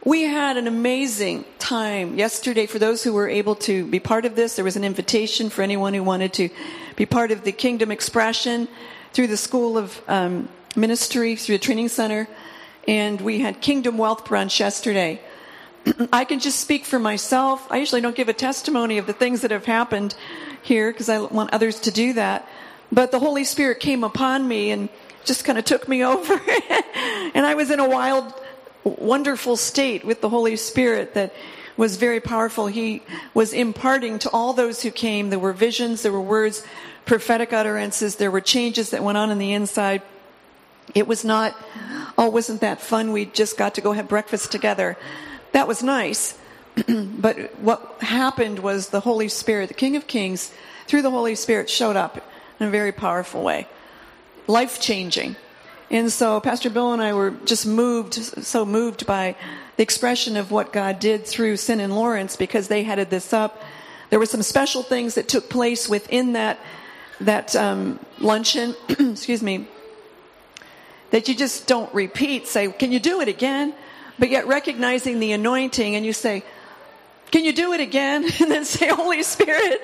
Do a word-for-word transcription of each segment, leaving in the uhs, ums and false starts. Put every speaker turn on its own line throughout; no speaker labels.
We had an amazing time yesterday. For those who were able to be part of this, there was an invitation for anyone who wanted to be part of the Kingdom Expression through the School of um, Ministry, through the Training Center. And we had Kingdom Wealth Brunch yesterday. I can just speak for myself. I usually don't give a testimony of the things that have happened here because I want others to do that. But the Holy Spirit came upon me and just kind of took me over. And I was in a wild, wonderful state with the Holy Spirit that was very powerful. He was imparting to all those who came. There were visions, there were words, prophetic utterances, there were changes that went on in the inside. It was not, oh, wasn't that fun? We just got to go have breakfast together. That was nice. But what happened was the Holy Spirit, the King of Kings, through the Holy Spirit, showed up in a very powerful way. Life-changing. And so Pastor Bill and I were just moved, so moved by the expression of what God did through Sin and Lawrence, because they headed this up. There were some special things that took place within that that um, luncheon, excuse me, that you just don't repeat. Say, can you do it again? But yet recognizing the anointing, and you say, can you do it again? And then say, Holy Spirit,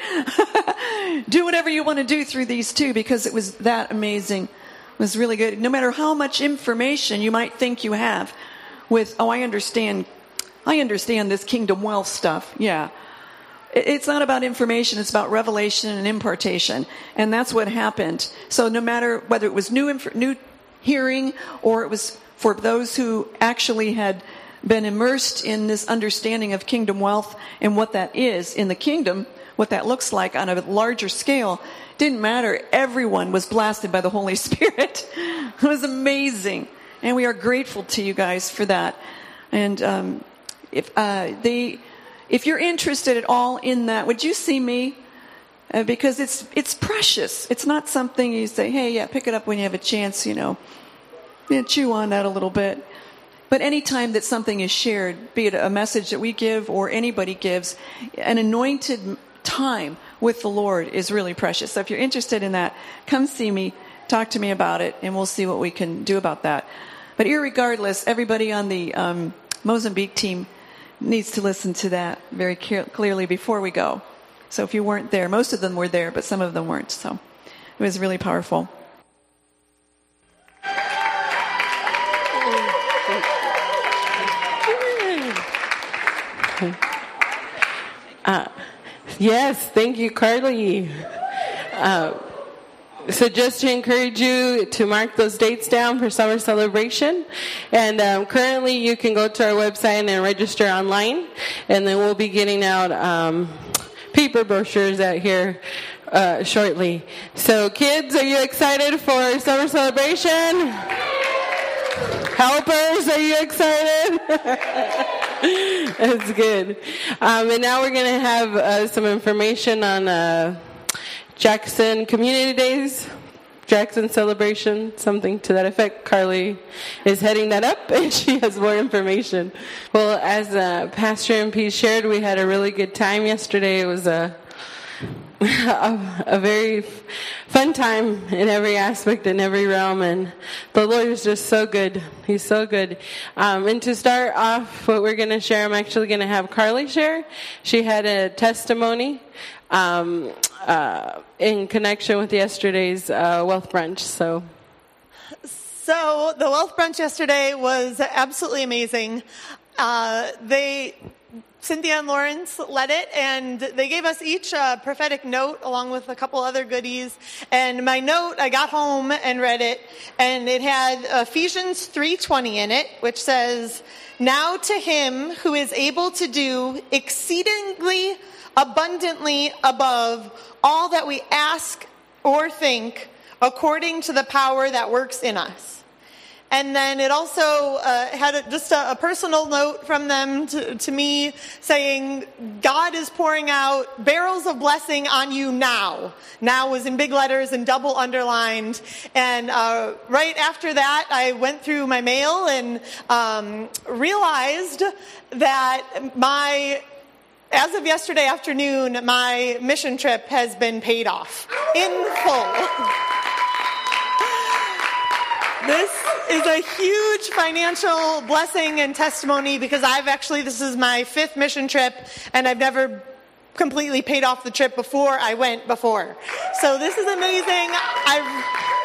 do whatever you want to do through these two, because it was that amazing. It was really good. No matter how much information you might think you have with, oh, I understand, I understand this kingdom wealth stuff. Yeah. It's not about information. It's about revelation and impartation. And that's what happened. So no matter whether it was new, inf- new hearing, or it was for those who actually had been immersed in this understanding of kingdom wealth and what that is in the kingdom, what that looks like on a larger scale, didn't matter. Everyone was blasted by the Holy Spirit. It was amazing. And we are grateful to you guys for that. And um, if uh, they, if you're interested at all in that, would you see me? Uh, because it's it's precious. It's not something you say, hey, yeah, pick it up when you have a chance, you know. Yeah, chew on that a little bit. But any time that something is shared, be it a message that we give or anybody gives, an anointed time with the Lord is really precious. So if you're interested in that, come see me, talk to me about it, and we'll see what we can do about that. But irregardless, everybody on the um, Mozambique team needs to listen to that very clearly before we go. So if you weren't there, most of them were there, but some of them weren't. So it was really powerful.
Uh, yes, thank you, Carly. Uh, so just to encourage you to mark those dates down for summer celebration. And um, currently you can go to our website and register online. And then we'll be getting out um, paper brochures out here uh, shortly. So kids, are you excited for summer celebration? Helpers, are you excited? That's good. Um, and now we're going to have uh, some information on uh, Jackson Community Days, Jackson Celebration, something to that effect. Carly is heading that up, and she has more information. Well, as uh, Pastor M P shared, we had a really good time yesterday. It was a A, a very fun time in every aspect, in every realm, and the Lord is just so good. He's so good. Um, and to start off what we're going to share, I'm actually going to have Carly share. She had a testimony um, uh, in connection with yesterday's uh, Wealth Brunch. So,
so the Wealth Brunch yesterday was absolutely amazing. Uh, they... Cynthia and Lawrence led it, and they gave us each a prophetic note along with a couple other goodies. And my note, I got home and read it, and it had Ephesians three twenty in it, which says, "Now to him who is able to do exceedingly abundantly above all that we ask or think, according to the power that works in us." And then it also uh, had a, just a, a personal note from them to, to me saying, God is pouring out barrels of blessing on you now. Now was in big letters and double underlined. And uh, right after that, I went through my mail and um, realized that my, as of yesterday afternoon, my mission trip has been paid off in full. This is a huge financial blessing and testimony because I've actually, this is my fifth mission trip, and I've never completely paid off the trip before I went before. So this is amazing. I've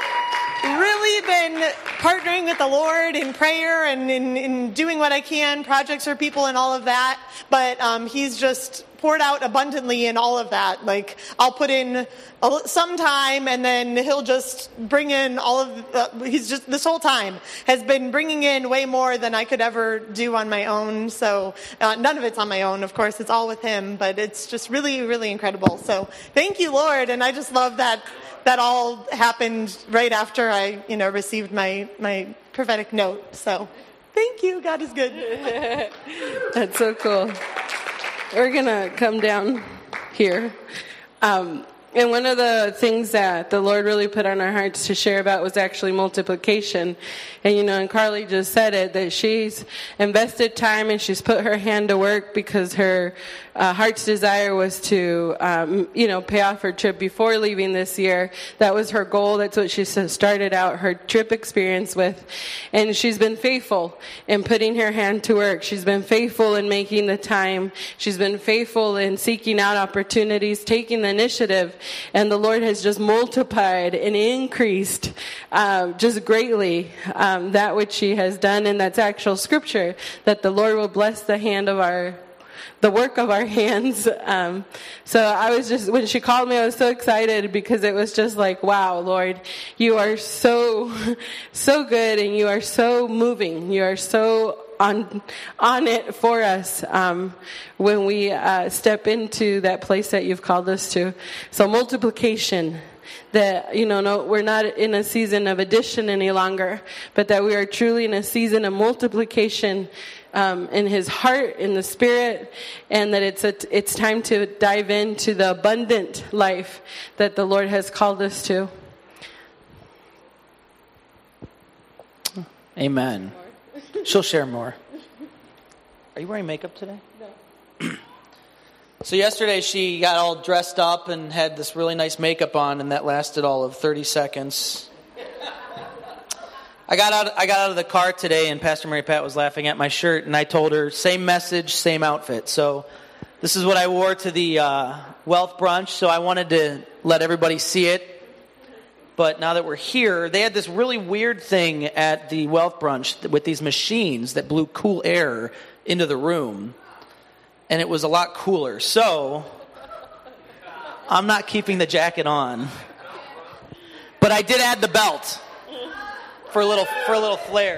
really been partnering with the Lord in prayer and in, in doing what I can, projects for people and all of that. But um, he's just poured out abundantly in all of that. Like, I'll put in a, some time and then he'll just bring in all of, uh, he's just, this whole time has been bringing in way more than I could ever do on my own. So uh, none of it's on my own, of course, it's all with him, but it's just really, really incredible. So thank you, Lord. And I just love that that all happened right after I, you know, received my, my prophetic note. So thank you. God is good.
That's so cool. We're going to come down here. Um, and one of the things that the Lord really put on our hearts to share about was actually multiplication. And, you know, and Carly just said it, that she's invested time and she's put her hand to work because her uh, heart's desire was to, um, you know, pay off her trip before leaving this year. That was her goal. That's what she started out her trip experience with. And she's been faithful in putting her hand to work. She's been faithful in making the time. She's been faithful in seeking out opportunities, taking the initiative. And the Lord has just multiplied and increased uh, just greatly um, that which she has done. And that's actual scripture, that the Lord will bless the hand of our the work of our hands. Um, so I was just, when she called me, I was so excited because it was just like, wow, Lord, you are so, so good and you are so moving. You are so on, on it for us, um, when we, uh, step into that place that you've called us to. So multiplication. That, you know, no, we're not in a season of addition any longer, but that we are truly in a season of multiplication um, in his heart, in the spirit, and that it's a, it's time to dive into the abundant life that the Lord has called us to.
Amen. She'll share more. Are you wearing makeup today? No. So yesterday she got all dressed up and had this really nice makeup on, and that lasted all of thirty seconds. I got out I got out of the car today, and Pastor Mary Pat was laughing at my shirt, and I told her, same message, same outfit. So this is what I wore to the uh, Wealth Brunch, so I wanted to let everybody see it. But now that we're here, they had this really weird thing at the Wealth Brunch with these machines that blew cool air into the room. And it was a lot cooler. So I'm not keeping the jacket on. But I did add the belt for a little for a little flair.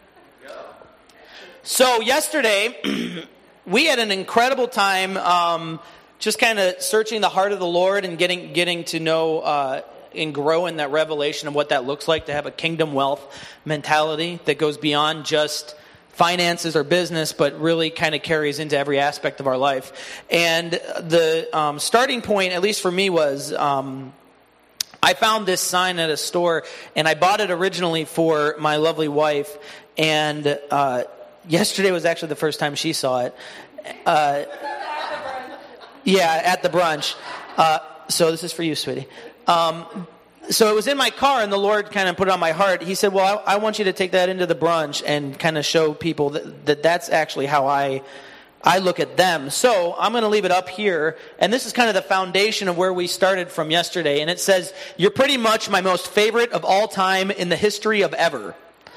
So yesterday, we had an incredible time um, just kind of searching the heart of the Lord and getting getting to know uh, and grow in that revelation of what that looks like to have a kingdom wealth mentality that goes beyond just finances or business, but really kind of carries into every aspect of our life. And the um, starting point, at least for me, was um, I found this sign at a store, and I bought it originally for my lovely wife. And uh, yesterday was actually the first time she saw it. Uh, yeah, at the brunch. Uh, so this is for you, sweetie. Um, So it was in my car, and the Lord kind of put it on my heart. He said, well, I, I want you to take that into the brunch and kind of show people that, that that's actually how I I look at them. So I'm going to leave it up here. And this is kind of the foundation of where we started from yesterday. And it says, you're pretty much my most favorite of all time in the history of ever.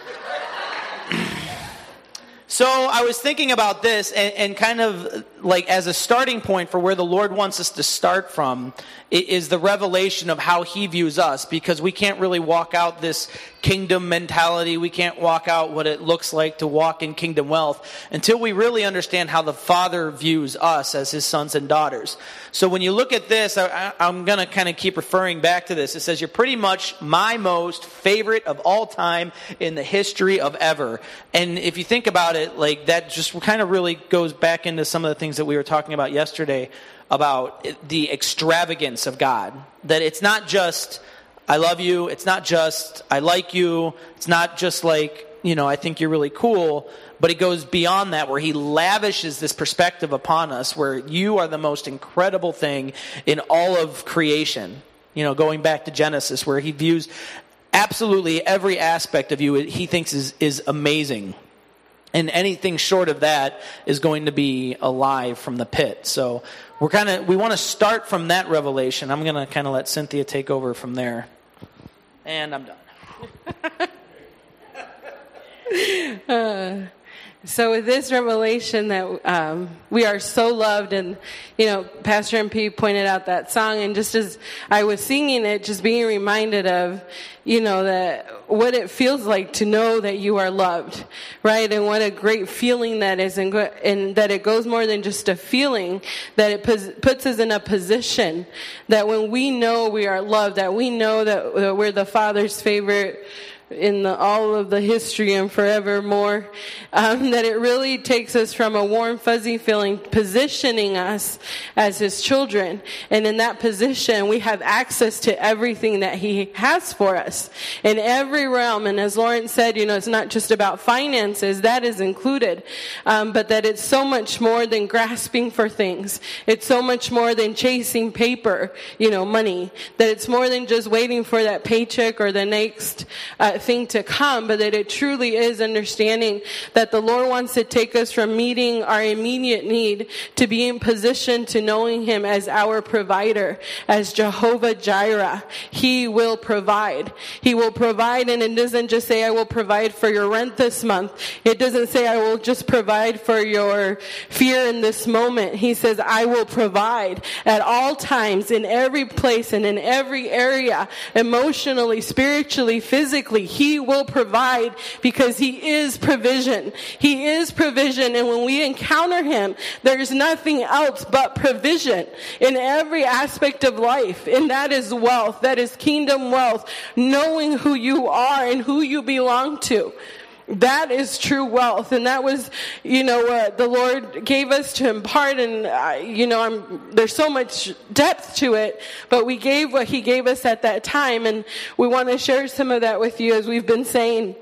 So I was thinking about this and, and kind of like as a starting point for where the Lord wants us to start from is the revelation of how he views us, because we can't really walk out this kingdom mentality. We can't walk out what it looks like to walk in kingdom wealth until we really understand how the Father views us as his sons and daughters. So when you look at this, I, I'm going to kind of keep referring back to this. It says, you're pretty much my most favorite of all time in the history of ever. And if you think about it, like that just kind of really goes back into some of the things that we were talking about yesterday about the extravagance of God. That it's not just, I love you. It's not just, I like you. It's not just like, you know, I think you're really cool. But it goes beyond that, where he lavishes this perspective upon us, where you are the most incredible thing in all of creation. You know, going back to Genesis, where he views absolutely every aspect of you he thinks is, is amazing. And anything short of that is going to be a lie from the pit. So we're kind of we want to start from that revelation. I'm going to kind of let Cynthia take over from there. And I'm done.
uh. So with this revelation that um, we are so loved, and, you know, Pastor M P pointed out that song, and just as I was singing it, just being reminded of, you know, that what it feels like to know that you are loved, right? And what a great feeling that is, and, and that it goes more than just a feeling, that it pos- puts us in a position that when we know we are loved, that we know that, that we're the Father's favorite in the, all of the history and forevermore, um, that it really takes us from a warm, fuzzy feeling, positioning us as his children. And in that position, we have access to everything that he has for us in every realm. And as Lauren said, you know, it's not just about finances, that is included, um, but that it's so much more than grasping for things. It's so much more than chasing paper, you know, money, that it's more than just waiting for that paycheck or the next uh, thing to come, but that it truly is understanding that the Lord wants to take us from meeting our immediate need to being positioned to knowing him as our provider, as Jehovah Jireh. He will provide. He will provide, and it doesn't just say, I will provide for your rent this month. It doesn't say, I will just provide for your fear in this moment. He says, I will provide at all times, in every place and in every area, emotionally, spiritually, physically. He will provide because he is provision. He is provision, and when we encounter him, there's nothing else but provision in every aspect of life, and that is wealth. That is kingdom wealth, knowing who you are and who you belong to. That is true wealth, and that was, you know, what the Lord gave us to impart, and, uh, you know, I'm, there's so much depth to it, but we gave what he gave us at that time, and we want to share some of that with you as we've been saying.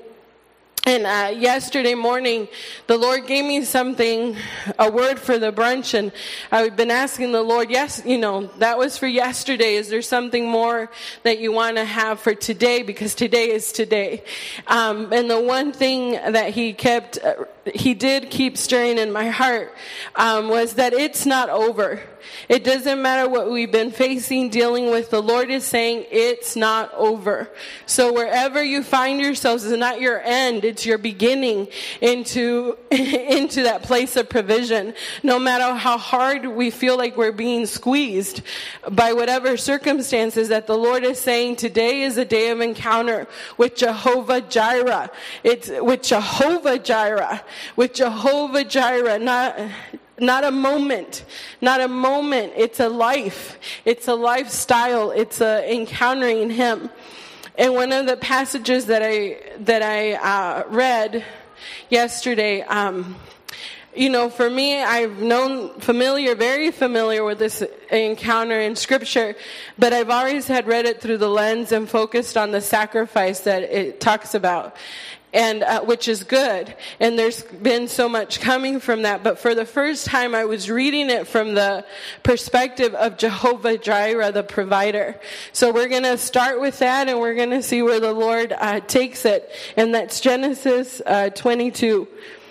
And uh, yesterday morning, the Lord gave me something, a word for the brunch, and I've been asking the Lord, yes, you know, that was for yesterday. Is there something more that you want to have for today? Because today is today. Um, and the one thing that he kept, uh, he did keep stirring in my heart um, was that it's not over. It doesn't matter what we've been facing, dealing with. The Lord is saying it's not over. So wherever you find yourselves is not your end. It's your beginning into, into that place of provision. No matter how hard we feel like we're being squeezed by whatever circumstances, that the Lord is saying today is a day of encounter with Jehovah Jireh. It's with Jehovah Jireh. With Jehovah Jireh. Not... Not a moment, not a moment. It's a life. It's a lifestyle. It's a encountering him. And one of the passages that I that I uh, read yesterday, um, you know, for me, I've known familiar, very familiar with this encounter in Scripture, but I've always had read it through the lens and focused on the sacrifice that it talks about. And uh, which is good, and there's been so much coming from that. But for the first time, I was reading it from the perspective of Jehovah Jireh, the provider. So we're going to start with that, and we're going to see where the Lord uh, takes it, and that's Genesis uh, twenty-two.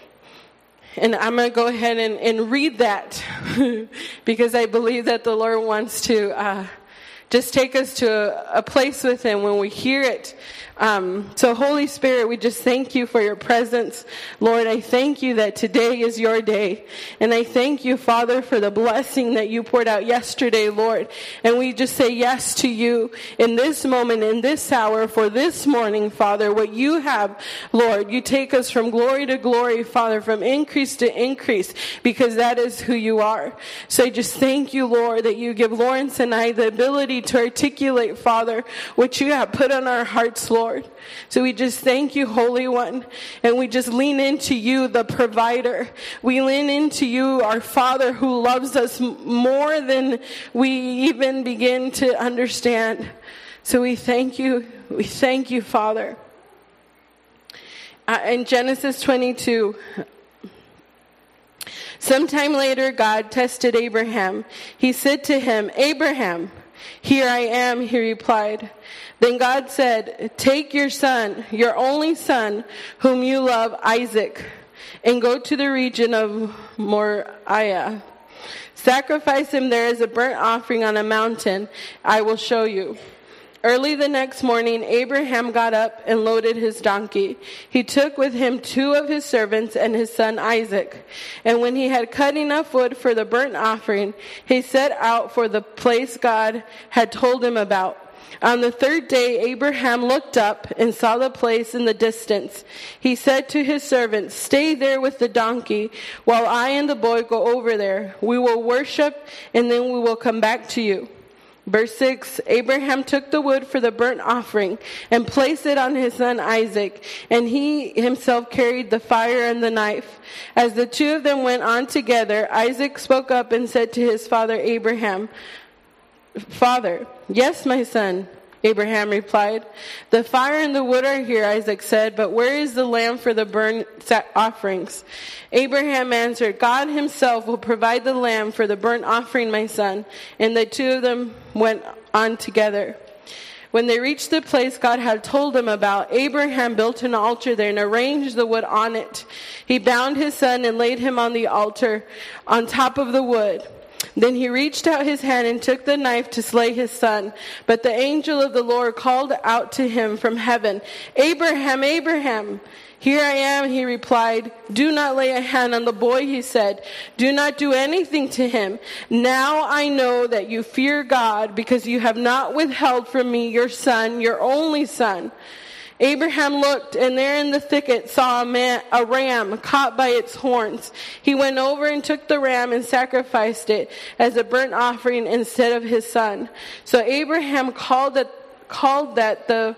And I'm going to go ahead and, and read that because I believe that the Lord wants to uh, just take us to a, a place with him when we hear it. Um, so Holy Spirit, we just thank you for your presence. Lord, I thank you that today is your day. And I thank you, Father, for the blessing that you poured out yesterday, Lord. And we just say yes to you in this moment, in this hour, for this morning, Father, what you have, Lord. You take us from glory to glory, Father, from increase to increase, because that is who you are. So I just thank you, Lord, that you give Lawrence and I the ability to articulate, Father, what you have put on our hearts, Lord. So we just thank you, Holy One, and we just lean into you, the provider. We lean into you, our Father, who loves us more than we even begin to understand. So we thank you. We thank you, Father. Uh, in Genesis twenty-two, sometime later, God tested Abraham. He said to him, Abraham, "Here I am," he replied. Then God said, "Take your son, your only son, whom you love, Isaac, and go to the region of Moriah. Sacrifice him there as a burnt offering on a mountain I will show you." Early the next morning, Abraham got up and loaded his donkey. He took with him two of his servants and his son Isaac. And when he had cut enough wood for the burnt offering, he set out for the place God had told him about. On the third day, Abraham looked up and saw the place in the distance. He said to his servants, "Stay there with the donkey while I and the boy go over there. We will worship and then we will come back to you." Verse six, Abraham took the wood for the burnt offering and placed it on his son Isaac, and he himself carried the fire and the knife. As the two of them went on together, Isaac spoke up and said to his father Abraham, "Father." "Yes, my son," Abraham replied. "The fire and the wood are here," Isaac said, "but where is the lamb for the burnt offerings?" Abraham answered, "God himself will provide the lamb for the burnt offering, my son." And the two of them went on together. When they reached the place God had told him about, Abraham built an altar there and arranged the wood on it. He bound his son and laid him on the altar on top of the wood. Then he reached out his hand and took the knife to slay his son. But the angel of the Lord called out to him from heaven, "Abraham, Abraham." "Here I am," he replied. "Do not lay a hand on the boy," he said. "Do not do anything to him. Now I know that you fear God, because you have not withheld from me your son, your only son." Abraham looked, and there in the thicket saw a, man, a ram caught by its horns. He went over and took the ram and sacrificed it as a burnt offering instead of his son. So Abraham called it, called that the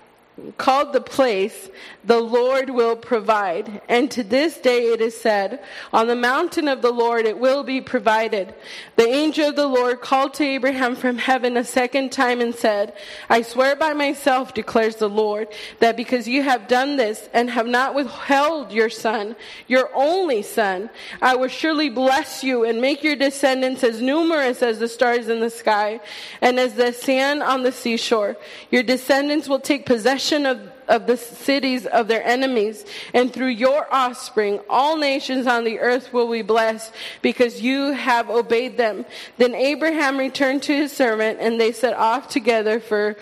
called the place, "The Lord will provide." And to this day it is said, "On the mountain of the Lord it will be provided." The angel of the Lord called to Abraham from heaven a second time and said, "I swear by myself, declares the Lord, that because you have done this and have not withheld your son, your only son, I will surely bless you and make your descendants as numerous as the stars in the sky and as the sand on the seashore. Your descendants will take possession of of the cities of their enemies, and through your offspring all nations on the earth will be blessed, because you have obeyed them." Then Abraham returned to his servant, and they set off together for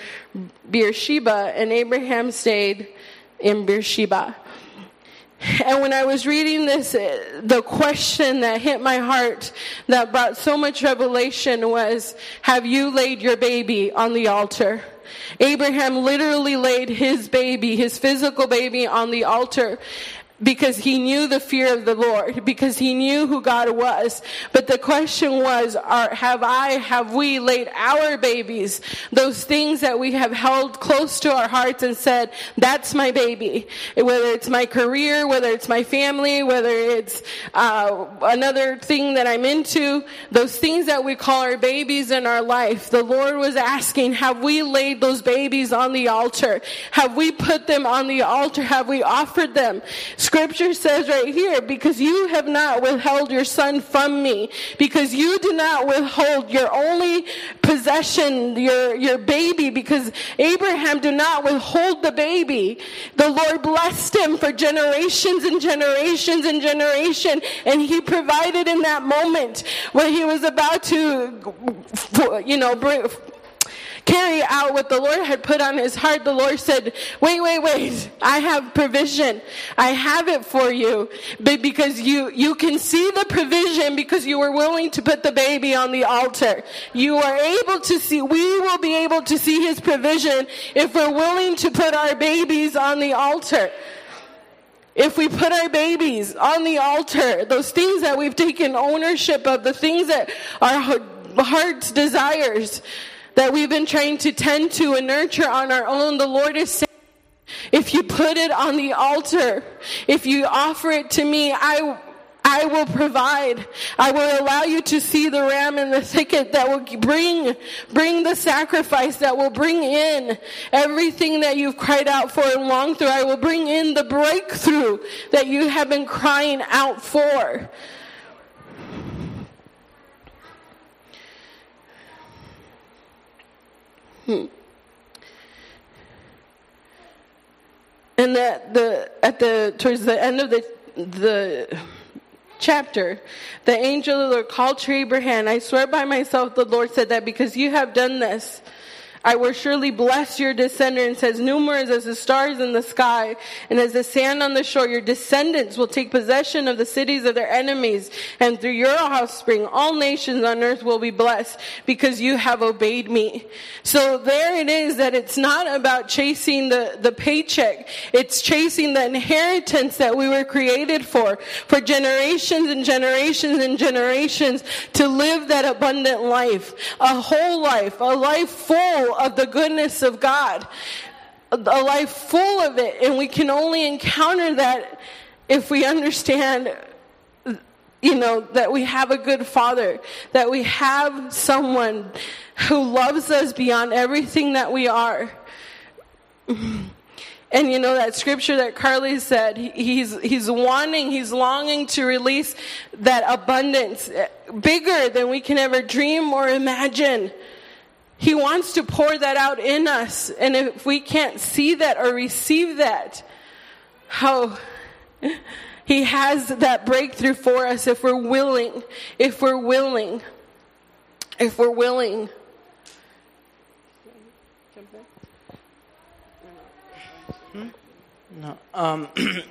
Beersheba, and Abraham stayed in Beersheba. And when I was reading this, the question that hit my heart that brought so much revelation was, have you laid your baby on the altar? Abraham literally laid his baby, his physical baby, on the altar because he knew the fear of the Lord, because he knew who God was. But the question was, are, have I, have we laid our babies, those things that we have held close to our hearts and said, that's my baby. Whether it's my career, whether it's my family, whether it's uh, another thing that I'm into, those things that we call our babies in our life. The Lord was asking, have we laid those babies on the altar? Have we put them on the altar? Have we offered them? Scripture says right here, because you have not withheld your son from me, because you did not withhold your only possession, your, your baby, because Abraham did not withhold the baby. The Lord blessed him for generations and generations and generation, and he provided in that moment when he was about to, you know, bring, carry out what the Lord had put on his heart. The Lord said, wait, wait, wait, I have provision. I have it for you. But because you, you can see the provision because you were willing to put the baby on the altar. You are able to see, we will be able to see his provision if we're willing to put our babies on the altar. If we put our babies on the altar, those things that we've taken ownership of, the things that our heart's desires, that we've been trying to tend to and nurture on our own, the Lord is saying, if you put it on the altar, if you offer it to me, I I will provide. I will allow you to see the ram in the thicket that will bring, bring the sacrifice, that will bring in everything that you've cried out for and longed through. I will bring in the breakthrough that you have been crying out for. Hmm. And that the at the towards the end of the the chapter, the angel of the Lord called to Abraham, I swear by myself, the Lord said that because you have done this, I will surely bless your descendants as numerous as the stars in the sky and as the sand on the shore. Your descendants will take possession of the cities of their enemies, and through your offspring all nations on earth will be blessed because you have obeyed me. So there it is, that it's not about chasing the, the paycheck. It's chasing the inheritance that we were created for, for generations and generations and generations, to live that abundant life, a whole life, a life full of the goodness of God, a life full of it. And we can only encounter that if we understand, you know, that we have a good Father, that we have someone who loves us beyond everything that we are. And you know, that scripture that Carly said, he's he's wanting, he's longing to release that abundance bigger than we can ever dream or imagine. He wants to pour that out in us. And if we can't see that or receive that, how he has that breakthrough for us if we're willing, if we're willing, if we're willing.
No. Um, you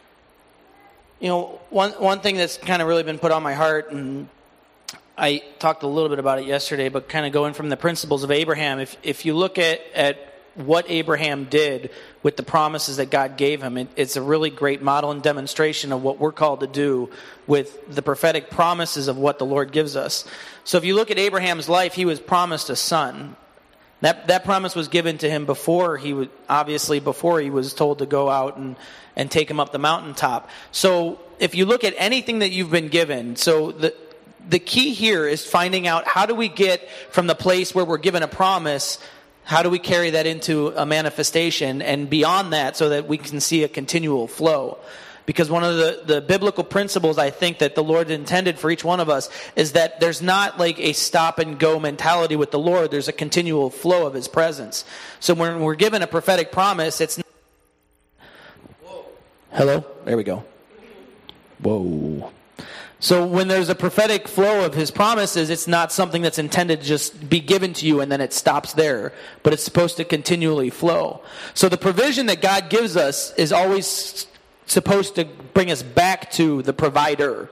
know, one one thing that's kind of really been put on my heart, and I talked a little bit about it yesterday, but kind of going from the principles of Abraham, if if you look at, at what Abraham did with the promises that God gave him, it, it's a really great model and demonstration of what we're called to do with the prophetic promises of what the Lord gives us. So if you look at Abraham's life, he was promised a son. That that promise was given to him before he was, obviously before he was told to go out and, and take him up the mountaintop. So if you look at anything that you've been given, so the the key here is finding out, how do we get from the place where we're given a promise, how do we carry that into a manifestation and beyond that, so that we can see a continual flow. Because one of the, the biblical principles I think that the Lord intended for each one of us is that there's not like a stop and go mentality with the Lord. There's a continual flow of His presence. So when we're given a prophetic promise, it's not... Whoa. Hello? There we go. Whoa. So when there's a prophetic flow of His promises, it's not something that's intended to just be given to you and then it stops there. But it's supposed to continually flow. So the provision that God gives us is always supposed to bring us back to the provider.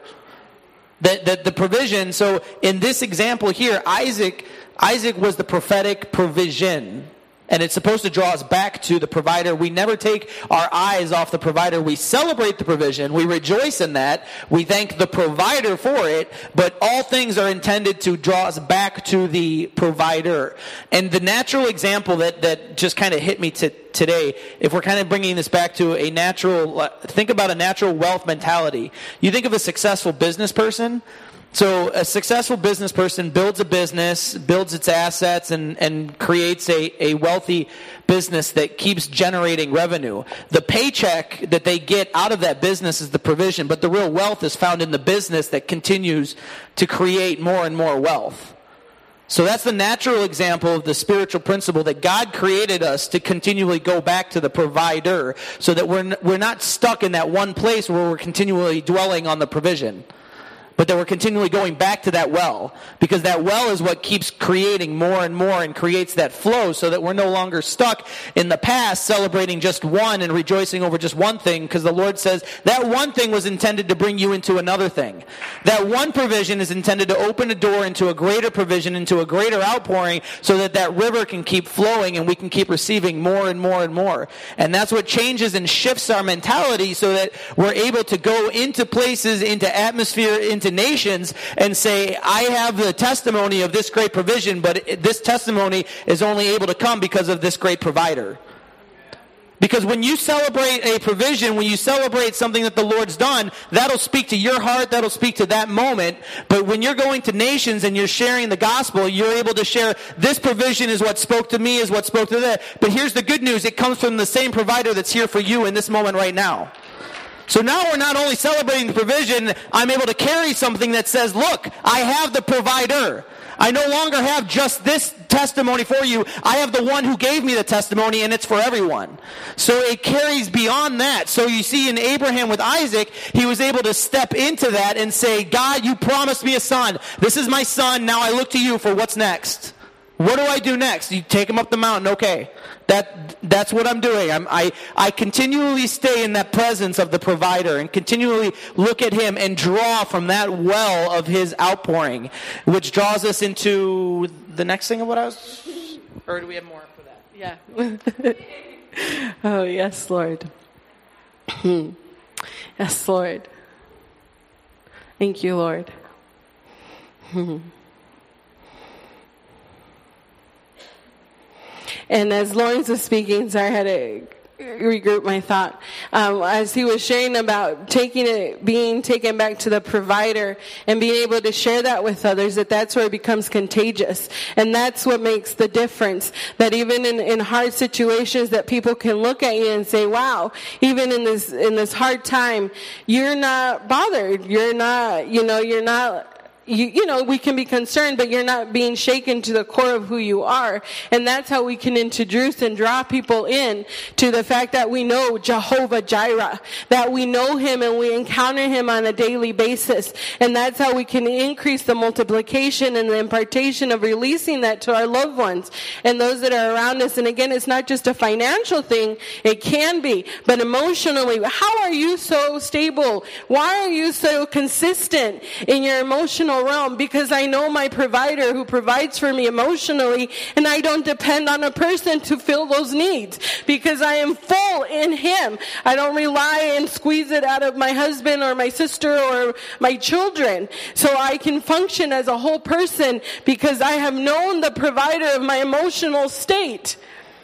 That the, the provision, so in this example here, Isaac, Isaac was the prophetic provision. And it's supposed to draw us back to the provider. We never take our eyes off the provider. We celebrate the provision. We rejoice in that. We thank the provider for it. But all things are intended to draw us back to the provider. And the natural example that, that just kind of hit me to, today, if we're kind of bringing this back to a natural, think about a natural wealth mentality. You think of a successful business person. So a successful business person builds a business, builds its assets, and, and creates a, a wealthy business that keeps generating revenue. The paycheck that they get out of that business is the provision, but the real wealth is found in the business that continues to create more and more wealth. So that's the natural example of the spiritual principle that God created us to continually go back to the provider, so that we're we're not stuck in that one place where we're continually dwelling on the provision. But that we're continually going back to that well, because that well is what keeps creating more and more and creates that flow, so that we're no longer stuck in the past celebrating just one and rejoicing over just one thing, because the Lord says that one thing was intended to bring you into another thing. That one provision is intended to open a door into a greater provision, into a greater outpouring, so that that river can keep flowing and we can keep receiving more and more and more. And that's what changes and shifts our mentality, so that we're able to go into places, into atmosphere, into to nations and say, I have the testimony of this great provision, but this testimony is only able to come because of this great provider. Because when you celebrate a provision, when you celebrate something that the Lord's done, that'll speak to your heart, that'll speak to that moment. But when you're going to nations and you're sharing the gospel, you're able to share, this provision is what spoke to me, is what spoke to that. But here's the good news, it comes from the same provider that's here for you in this moment right now. So now we're not only celebrating the provision, I'm able to carry something that says, look, I have the provider. I no longer have just this testimony for you. I have the one who gave me the testimony, and it's for everyone. So it carries beyond that. So you see in Abraham with Isaac, he was able to step into that and say, God, you promised me a son. This is my son. Now I look to you for what's next. What do I do next? You take him up the mountain. Okay. That that's what I'm doing. I'm, I I continually stay in that presence of the provider and continually look at him and draw from that well of his outpouring, which draws us into the next thing of what I was. Or do we have more for that?
Yeah. Oh yes, Lord. Yes, Lord. Thank you, Lord. And as Lawrence was speaking, sorry, I had to regroup my thought. Um, as he was sharing about taking it, being taken back to the provider and being able to share that with others, that that's where it becomes contagious. And that's what makes the difference. That even in, in hard situations that people can look at you and say, wow, even in this, in this hard time, you're not bothered. You're not, you know, you're not, You, you know, we can be concerned, but you're not being shaken to the core of who you are. And that's how we can introduce and draw people in to the fact that we know Jehovah Jireh, that we know him and we encounter him on a daily basis. And that's how we can increase the multiplication and the impartation of releasing that to our loved ones and those that are around us. And again, it's not just a financial thing. It can be, but emotionally, how are you so stable? Why are you so consistent in your emotional realm? Because I know my provider who provides for me emotionally, and I don't depend on a person to fill those needs because I am full in him. I don't rely and squeeze it out of my husband or my sister or my children. So I can function as a whole person because I have known the provider of my emotional state.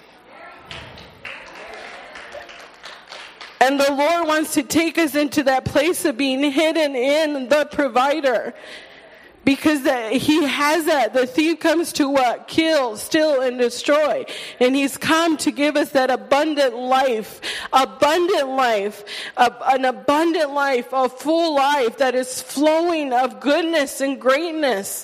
And the Lord wants to take us into that place of being hidden in the provider. Because that he has that. The thief comes to what? Kill, steal, and destroy. And he's come to give us that abundant life. Abundant life. A, an abundant life. A full life that is flowing of goodness and greatness.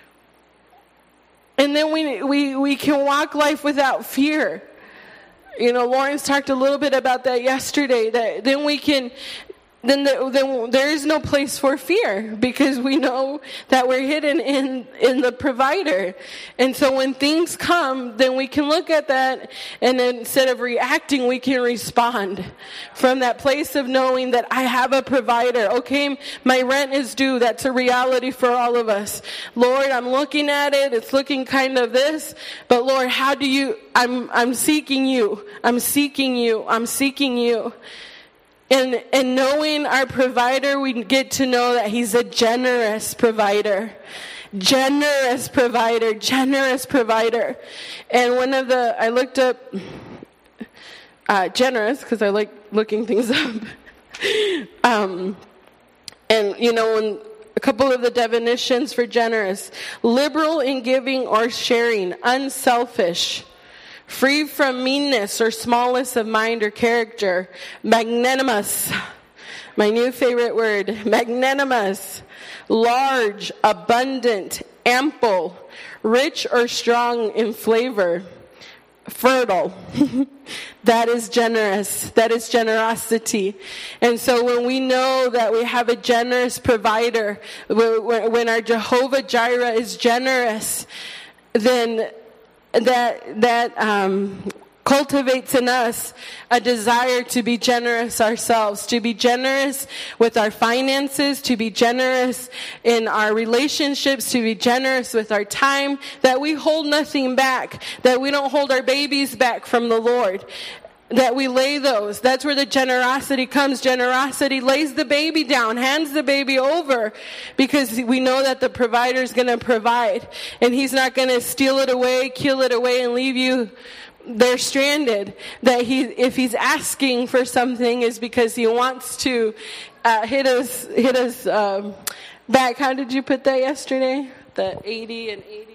And then we, we, we can walk life without fear. You know, Lawrence talked a little bit about that yesterday. That then we can... Then, the, then there is no place for fear because we know that we're hidden in, in the provider. And so when things come, then we can look at that and then instead of reacting, we can respond from that place of knowing that I have a provider. Okay, my rent is due. That's a reality for all of us. Lord, I'm looking at it. It's looking kind of this. But Lord, how do you, I'm, I'm seeking you. I'm seeking you. I'm seeking you. And, and knowing our provider, we get to know that he's a generous provider. Generous provider, generous provider. And one of the, I looked up uh, generous because I like looking things up. um, and, you know, when a couple of the definitions for generous: liberal in giving or sharing, unselfish, free from meanness or smallness of mind or character, magnanimous, my new favorite word, magnanimous, large, abundant, ample, rich or strong in flavor, fertile. That is generous. That is generosity. And so when we know that we have a generous provider, when our Jehovah Jireh is generous, then that that um, cultivates in us a desire to be generous ourselves, to be generous with our finances, to be generous in our relationships, to be generous with our time, that we hold nothing back, that we don't hold our babies back from the Lord, that we lay those. That's where the generosity comes. Generosity lays the baby down, hands the baby over, because we know that the provider is going to provide. And he's not going to steal it away, kill it away, and leave you there stranded. That he, if he's asking for something, is because he wants to uh, hit us, hit us um, back. How did you put that yesterday? The eighty and eighty?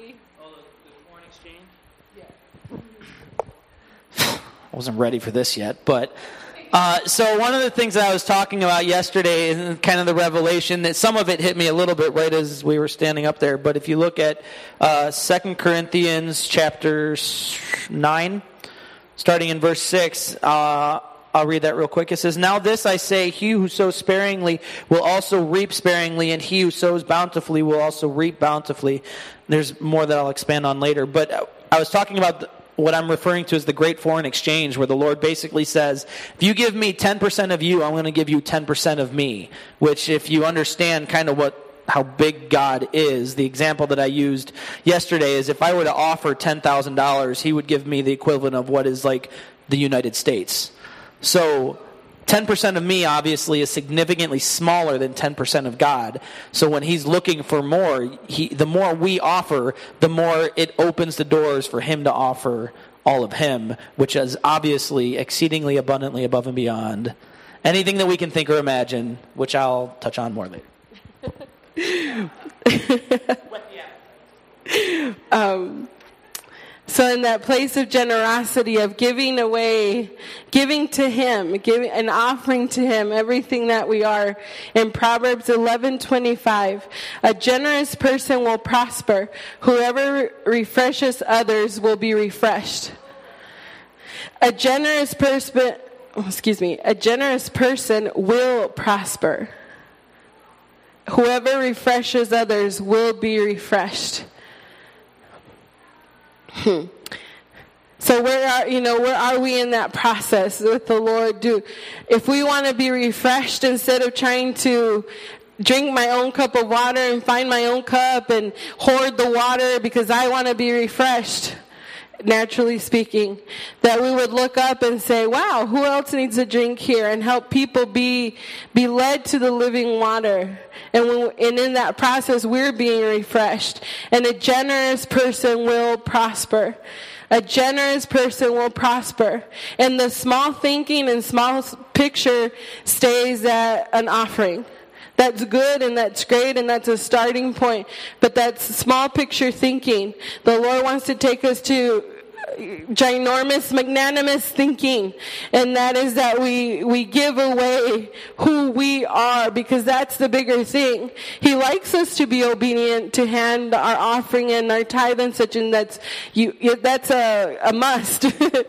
I wasn't ready for this yet, but Uh, so one of the things that I was talking about yesterday is kind of the revelation that some of it hit me a little bit right as we were standing up there. But if you look at uh, Second Corinthians chapter nine, starting in verse six, uh, I'll read that real quick. It says, "Now this I say, he who sows sparingly will also reap sparingly, and he who sows bountifully will also reap bountifully." There's more that I'll expand on later. But I was talking about the, what I'm referring to as the great foreign exchange, where the Lord basically says, if you give me ten percent of you, I'm going to give you ten percent of me. Which, if you understand kind of what how big God is, the example that I used yesterday is if I were to offer ten thousand dollars, he would give me the equivalent of what is like the United States. So ten percent of me obviously is significantly smaller than ten percent of God. So when he's looking for more, he, the more we offer, the more it opens the doors for him to offer all of him, which is obviously exceedingly abundantly above and beyond anything that we can think or imagine, which I'll touch on more later.
um, So in that place of generosity, of giving away, giving to him, giving and offering to him everything that we are, in Proverbs eleven twenty-five, a generous person will prosper. Whoever refreshes others will be refreshed. A generous person, excuse me, a generous person will prosper. Whoever refreshes others will be refreshed. Hmm. So where are you know where are we in that process with the Lord? Do if we want to be refreshed, instead of trying to drink my own cup of water and find my own cup and hoard the water because I want to be refreshed, naturally speaking, that we would look up and say, wow, who else needs a drink here, and help people be be led to the living water. And, when, and in that process, we're being refreshed. And a generous person will prosper. A generous person will prosper. And the small thinking and small picture stays at an offering. That's good and that's great and that's a starting point. But that's small picture thinking. The Lord wants to take us to ginormous, magnanimous thinking, and that is that we we give away who we are, because that's the bigger thing. He likes us to be obedient, to hand our offering and our tithe and such, and that's you. That's a a must.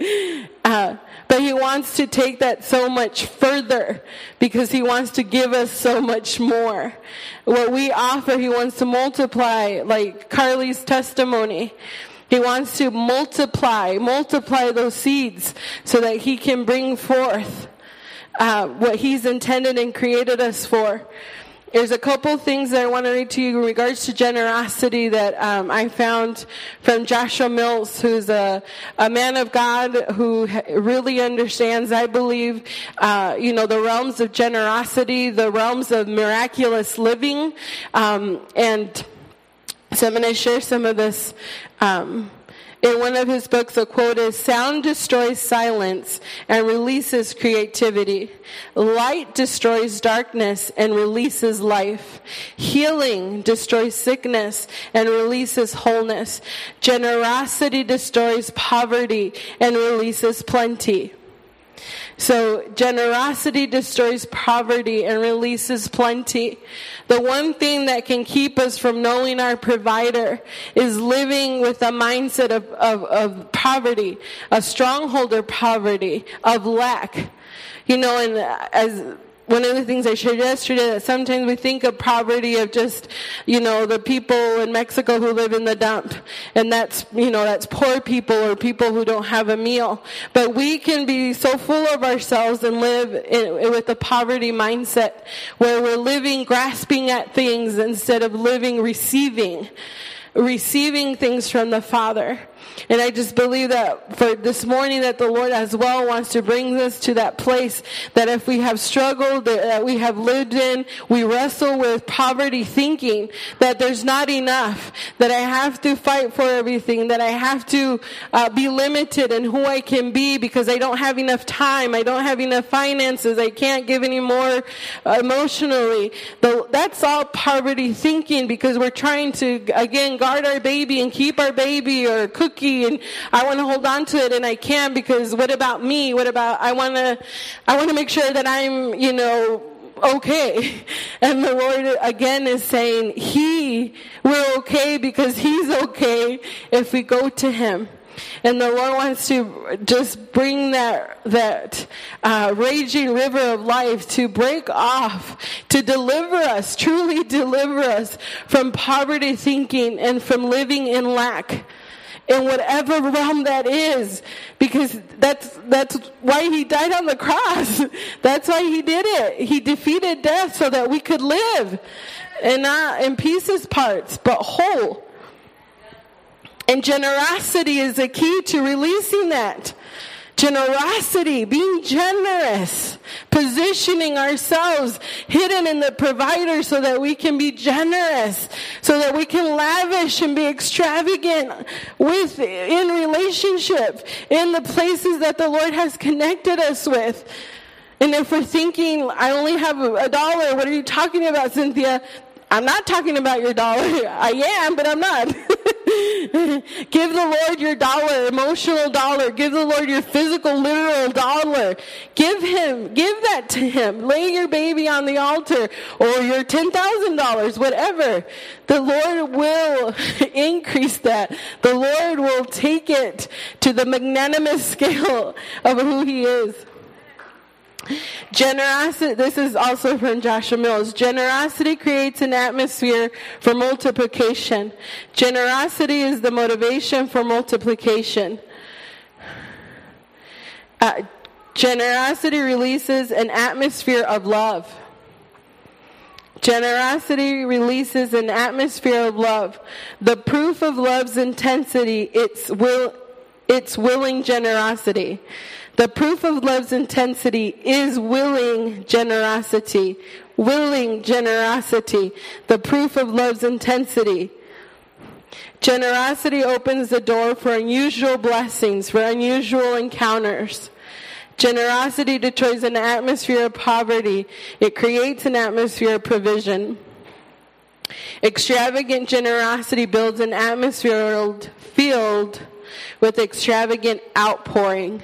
uh, but he wants to take that so much further, because he wants to give us so much more. What we offer, he wants to multiply, like Carly's testimony. He wants to multiply, multiply those seeds so that he can bring forth uh, what he's intended and created us for. There's a couple things that I want to read to you in regards to generosity that um, I found from Joshua Mills, who's a, a man of God who really understands, I believe, uh, you know, the realms of generosity, the realms of miraculous living, um, and so I'm going to share some of this. Um, in one of his books, a quote is, "Sound destroys silence and releases creativity. Light destroys darkness and releases life. Healing destroys sickness and releases wholeness. Generosity destroys poverty and releases plenty." So generosity destroys poverty and releases plenty. The one thing that can keep us from knowing our provider is living with a mindset of, of, of poverty, a stronghold of poverty, of lack. You know, and as one of the things I shared yesterday, that sometimes we think of poverty of just, you know, the people in Mexico who live in the dump. And that's, you know, that's poor people or people who don't have a meal. But we can be so full of ourselves and live in, with a poverty mindset where we're living grasping at things instead of living receiving. Receiving things from the Father. And I just believe that for this morning that the Lord as well wants to bring us to that place that if we have struggled, that we have lived in, we wrestle with poverty thinking that there's not enough, that I have to fight for everything, that I have to uh, be limited in who I can be because I don't have enough time, I don't have enough finances, I can't give any more uh, emotionally. The, that's all poverty thinking, because we're trying to, again, guard our baby and keep our baby or cook cookie and I want to hold on to it and I can't because what about me? What about, I want to, I want to make sure that I'm, you know, okay. And the Lord again is saying, He, we're okay because He's okay if we go to Him. And the Lord wants to just bring that that uh, raging river of life to break off, to deliver us, truly deliver us from poverty thinking and from living in lack. In whatever realm that is, because that's that's why He died on the cross. That's why He did it. He defeated death so that we could live, and not in pieces, parts, but whole. And generosity is the key to releasing that. Generosity, being generous, positioning ourselves hidden in the provider so that we can be generous, so that we can lavish and be extravagant with, in relationship, in the places that the Lord has connected us with. And if we're thinking, I only have a dollar, what are you talking about, Cynthia? I'm not talking about your dollar. I am, but I'm not. Give the Lord your dollar, emotional dollar. Give the Lord your physical, literal dollar. Give Him, give that to Him. Lay your baby on the altar or your ten thousand dollars, whatever. The Lord will increase that. The Lord will take it to the magnanimous scale of who He is. Generosity, this is also from Joshua Mills. Generosity creates an atmosphere for multiplication. Generosity is the motivation for multiplication. Uh, generosity releases an atmosphere of love. Generosity releases an atmosphere of love. The proof of love's intensity, it's will, it's willing generosity. The proof of love's intensity is willing generosity. Willing generosity. The proof of love's intensity. Generosity opens the door for unusual blessings, for unusual encounters. Generosity destroys an atmosphere of poverty. It creates an atmosphere of provision. Extravagant generosity builds an atmosphere filled with extravagant outpouring.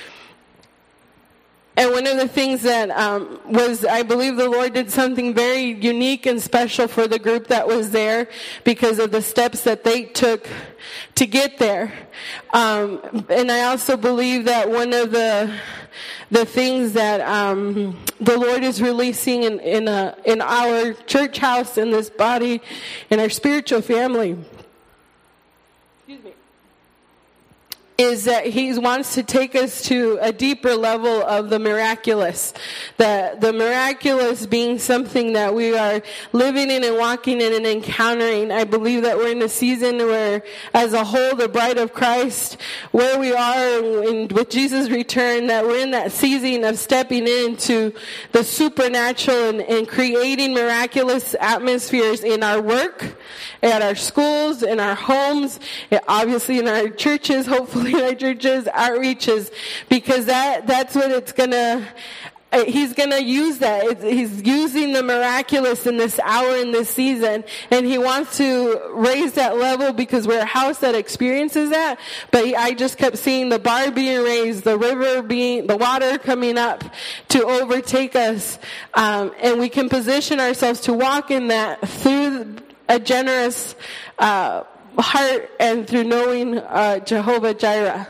And one of the things that um, was, I believe the Lord did something very unique and special for the group that was there because of the steps that they took to get there. Um, and I also believe that one of the the things that um, the Lord is releasing in in, a, in our church house, in this body, in our spiritual family, excuse me, is that He wants to take us to a deeper level of the miraculous. The, the miraculous being something that we are living in and walking in and encountering. I believe that we're in a season where, as a whole, the bride of Christ, where we are in, with Jesus' return, that we're in that season of stepping into the supernatural and, and creating miraculous atmospheres in our work, at our schools, in our homes, obviously in our churches, hopefully in our churches, outreaches, because that that's what it's gonna, He's gonna use that. It's, he's using the miraculous in this hour, in this season, and He wants to raise that level because we're a house that experiences that. But I just kept seeing the bar being raised, the river being, the water coming up to overtake us, um, and we can position ourselves to walk in that through a generous uh, heart and through knowing uh, Jehovah Jireh.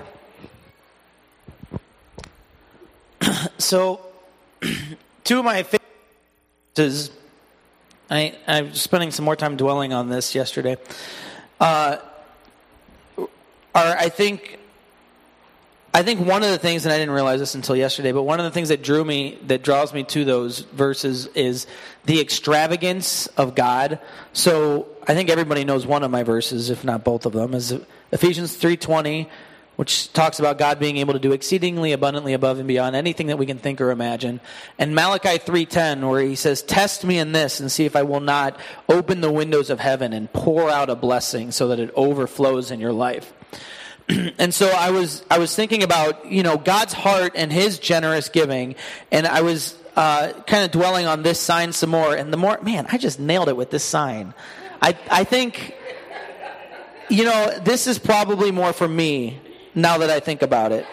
So, two of my favorites, I, I was spending some more time dwelling on this yesterday, uh, are, I think, I think one of the things, and I didn't realize this until yesterday, but one of the things that drew me, that draws me to those verses is the extravagance of God. So I think everybody knows one of my verses, if not both of them, is Ephesians three twenty, which talks about God being able to do exceedingly abundantly above and beyond anything that we can think or imagine. And Malachi three ten, where He says, "Test me in this and see if I will not open the windows of heaven and pour out a blessing so that it overflows in your life." And so I was I was thinking about, you know, God's heart and His generous giving, and I was uh, kind of dwelling on this sign some more. And the more, man, I just nailed it with this sign. I I think you know, this is probably more for me now that I think about it.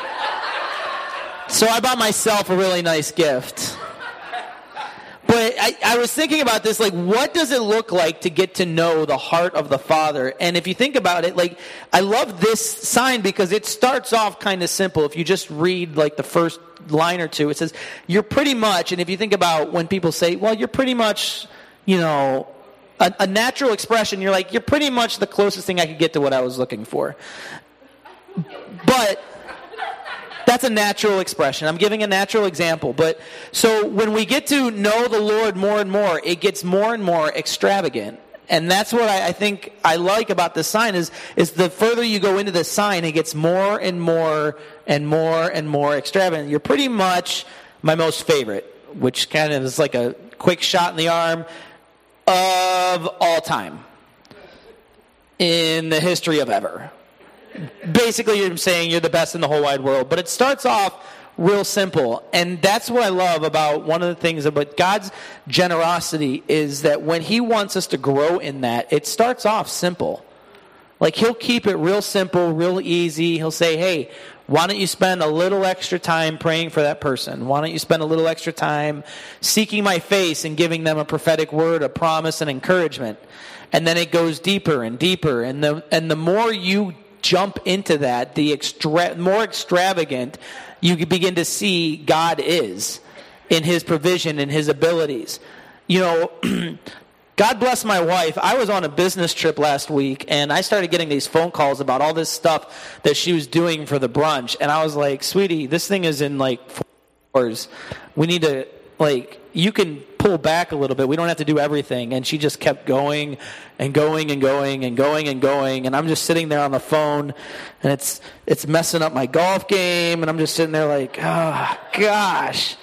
So I bought myself a really nice gift. But I, I was thinking about this, like, what does it look like to get to know the heart of the Father? And if you think about it, like, I love this sign because it starts off kind of simple. If you just read, like, the first line or two, it says, you're pretty much, and if you think about when people say, well, you're pretty much, you know, a, a natural expression, you're like, you're pretty much the closest thing I could get to what I was looking for. But that's a natural expression. I'm giving a natural example. But so when we get to know the Lord more and more, it gets more and more extravagant. And that's what I, I think I like about this sign is, is the further you go into this sign, it gets more and more and more and more extravagant. You're pretty much my most favorite, which kind of is like a quick shot in the arm of all time in the history of ever. Basically, you're saying you're the best in the whole wide world. But it starts off real simple. And that's what I love about one of the things about God's generosity is that when he wants us to grow in that, it starts off simple. Like, he'll keep it real simple, real easy. He'll say, hey, why don't you spend a little extra time praying for that person? Why don't you spend a little extra time seeking my face and giving them a prophetic word, a promise, and encouragement? And then it goes deeper and deeper. And the and the more you jump into that, the extra, more extravagant you begin to see God is in his provision and his abilities. You know, God bless my wife. I was on a business trip last week, and I started getting these phone calls about all this stuff that she was doing for the brunch. And I was like, sweetie, this thing is in like four hours. We need to, like, you can pull back a little bit. We don't have to do everything. And she just kept going and going and going and going and going. And I'm just sitting there on the phone, and it's it's messing up my golf game. And I'm just sitting there like, oh, gosh.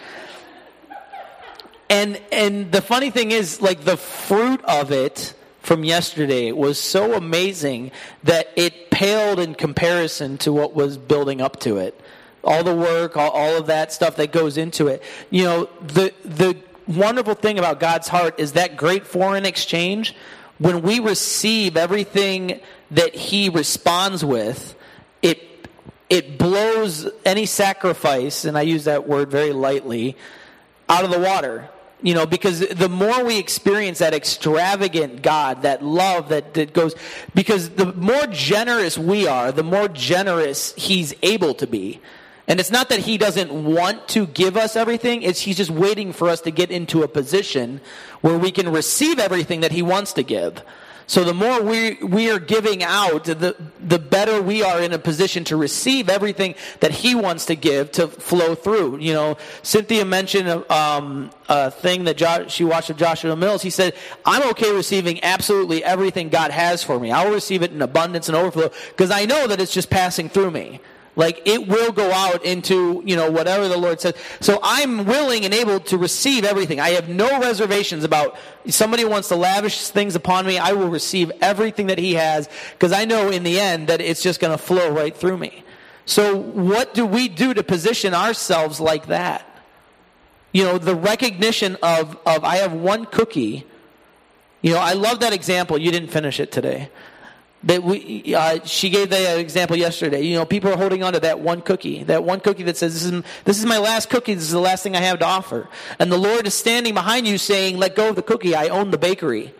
And and the funny thing is, like, the fruit of it from yesterday was so amazing that it paled in comparison to what was building up to it. All the work, all, all of that stuff that goes into it. You know, the the wonderful thing about God's heart is that great foreign exchange. When we receive everything that he responds with, it it blows any sacrifice, and I use that word very lightly, out of the water. You know, because the more we experience that extravagant God, that love that, that goes, because the more generous we are, the more generous he's able to be. And it's not that he doesn't want to give us everything, it's he's just waiting for us to get into a position where we can receive everything that he wants to give. So the more we we are giving out, the the better we are in a position to receive everything that he wants to give to flow through. You know, Cynthia mentioned a, um, a thing that jo- she watched of Joshua Mills. He said, I'm okay receiving absolutely everything God has for me. I'll receive it in abundance and overflow because I know that it's just passing through me. Like, it will go out into, you know, whatever the Lord says. So I'm willing and able to receive everything. I have no reservations about somebody wants to lavish things upon me. I will receive everything that he has because I know in the end that it's just going to flow right through me. So what do we do to position ourselves like that? You know, the recognition of, of I have one cookie. You know, I love that example. You didn't finish it today. That we, uh, she gave the example yesterday. You know, people are holding on to that one cookie, that one cookie that says, "This is this is my last cookie. This is the last thing I have to offer." And the Lord is standing behind you, saying, "Let go of the cookie. I own the bakery."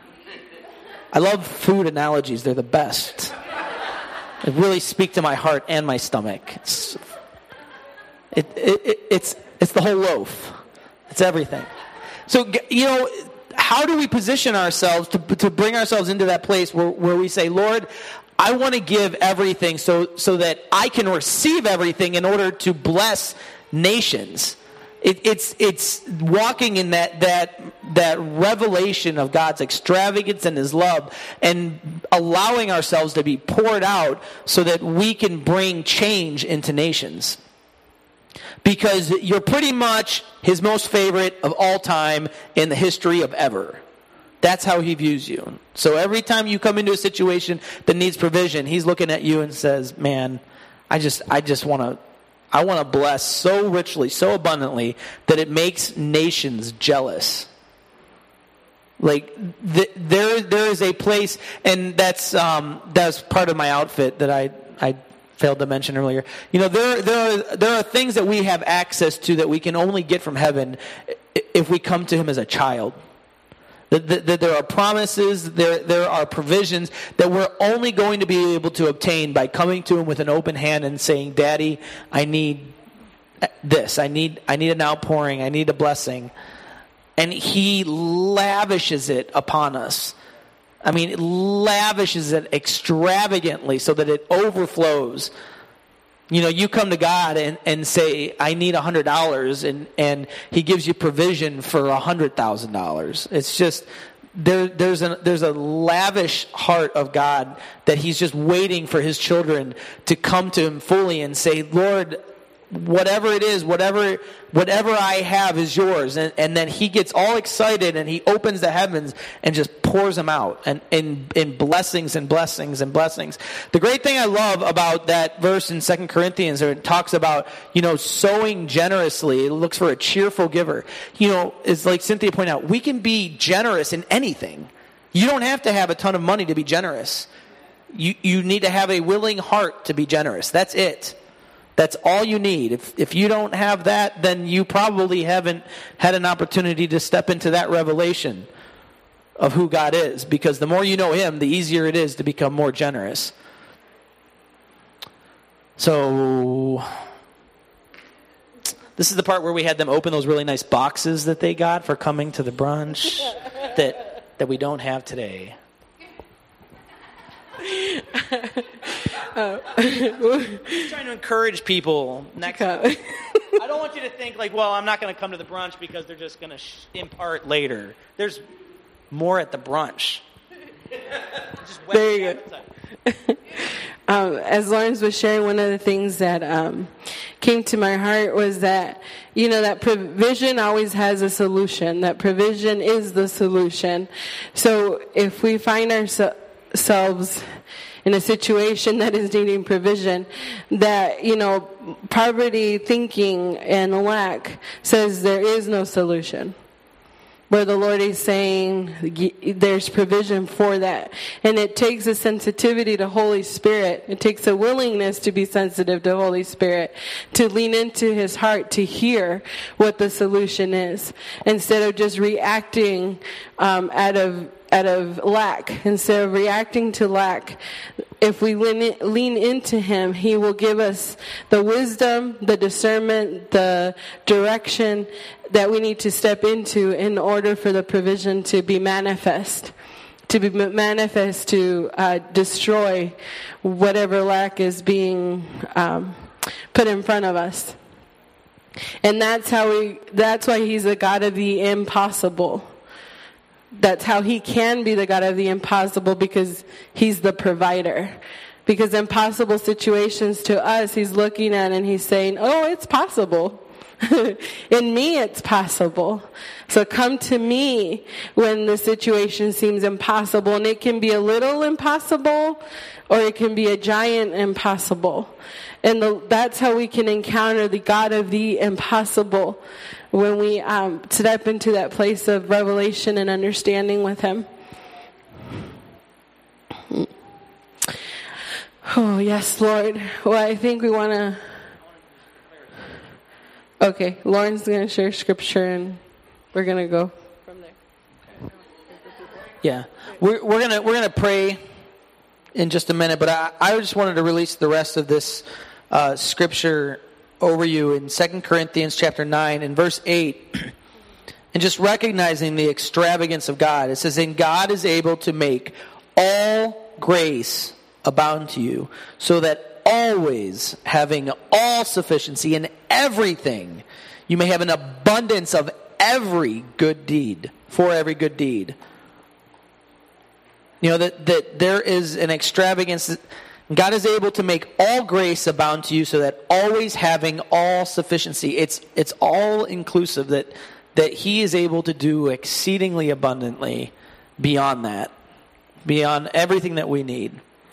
I love food analogies; they're the best. They really speak to my heart and my stomach. It's it, it, it, it's it's the whole loaf. It's everything. So you know. How do we position ourselves to to bring ourselves into that place where, where we say, Lord, I want to give everything so so that I can receive everything in order to bless nations. It, it's it's walking in that that that revelation of God's extravagance and his love and allowing ourselves to be poured out so that we can bring change into nations. Because you're pretty much his most favorite of all time in the history of ever. That's how he views you. So every time you come into a situation that needs provision, he's looking at you and says, man, I just I just want to I want to bless so richly, so abundantly that it makes nations jealous. Like th- there, there is a place, and that's um, that's part of my outfit that I I failed to mention earlier. You know, there there are, there are things that we have access to that we can only get from heaven if we come to Him as a child. That, that, that there are promises, there there are provisions that we're only going to be able to obtain by coming to Him with an open hand and saying, "Daddy, I need this. I need I need an outpouring. I need a blessing." And He lavishes it upon us. I mean, lavishes it extravagantly so that it overflows. You know, you come to God and, and say, "I need one hundred dollars," and, and He gives you provision for one hundred thousand dollars. It's just, there, there's, a, there's a lavish heart of God that He's just waiting for His children to come to Him fully and say, "Lord, whatever it is, whatever whatever I have is yours." And, and then He gets all excited and He opens the heavens and just pours them out and in, in blessings and blessings and blessings. The great thing I love about that verse in Second Corinthians, where it talks about, you know, sowing generously, it looks for a cheerful giver. You know, it's like Cynthia pointed out, we can be generous in anything. You don't have to have a ton of money to be generous. You you need to have a willing heart to be generous. That's it. That's all you need. If if you don't have that, then you probably haven't had an opportunity to step into that revelation of who God is. Because the more you know Him, the easier it is to become more generous. So, this is the part where we had them open those really nice boxes that they got for coming to the brunch that that we don't have today.
Uh,
Just trying to encourage people next time. I don't want you to think like, well, I'm not going to come to the brunch because they're just going to sh- impart later. There's more at the brunch. Just
there you go. um, as Lawrence was sharing, one of the things that um, came to my heart was that, you know, that provision always has a solution. That provision is the solution. So if we find ourselves in a situation that is needing provision, that, you know, poverty thinking and lack says there is no solution. Where the Lord is saying there's provision for that. And it takes a sensitivity to Holy Spirit. It takes a willingness to be sensitive to Holy Spirit, to lean into His heart, to hear what the solution is, instead of just reacting um, out of out of lack. Instead of reacting to lack, if we lean, lean into Him, He will give us the wisdom, the discernment, the direction that we need to step into in order for the provision to be manifest, to be manifest to uh, destroy whatever lack is being um, put in front of us. And that's how we. That's why He's the God of the impossible. That's how He can be the God of the impossible, because He's the provider. Because impossible situations to us, He's looking at and He's saying, "Oh, it's possible. In me, it's possible. So come to me when the situation seems impossible." And it can be a little impossible, or it can be a giant impossible. And the, that's how we can encounter the God of the impossible, when we um, step into that place of revelation and understanding with Him. Oh, yes, Lord. Well, I think we want to... Okay, Lauren's going to share scripture, and we're going to go from there.
Yeah, we're we're gonna we're gonna pray in just a minute, but I, I just wanted to release the rest of this uh, scripture over you in Second Corinthians chapter nine and verse eight, and just recognizing the extravagance of God. It says, "And God is able to make all grace abound to you, so that always, having all sufficiency in everything, you may have an abundance of every good deed," for every good deed. You know, that, that there is an extravagance. God is able to make all grace abound to you, so that always having all sufficiency. It's it's all inclusive, that that He is able to do exceedingly abundantly beyond that, beyond everything that we need.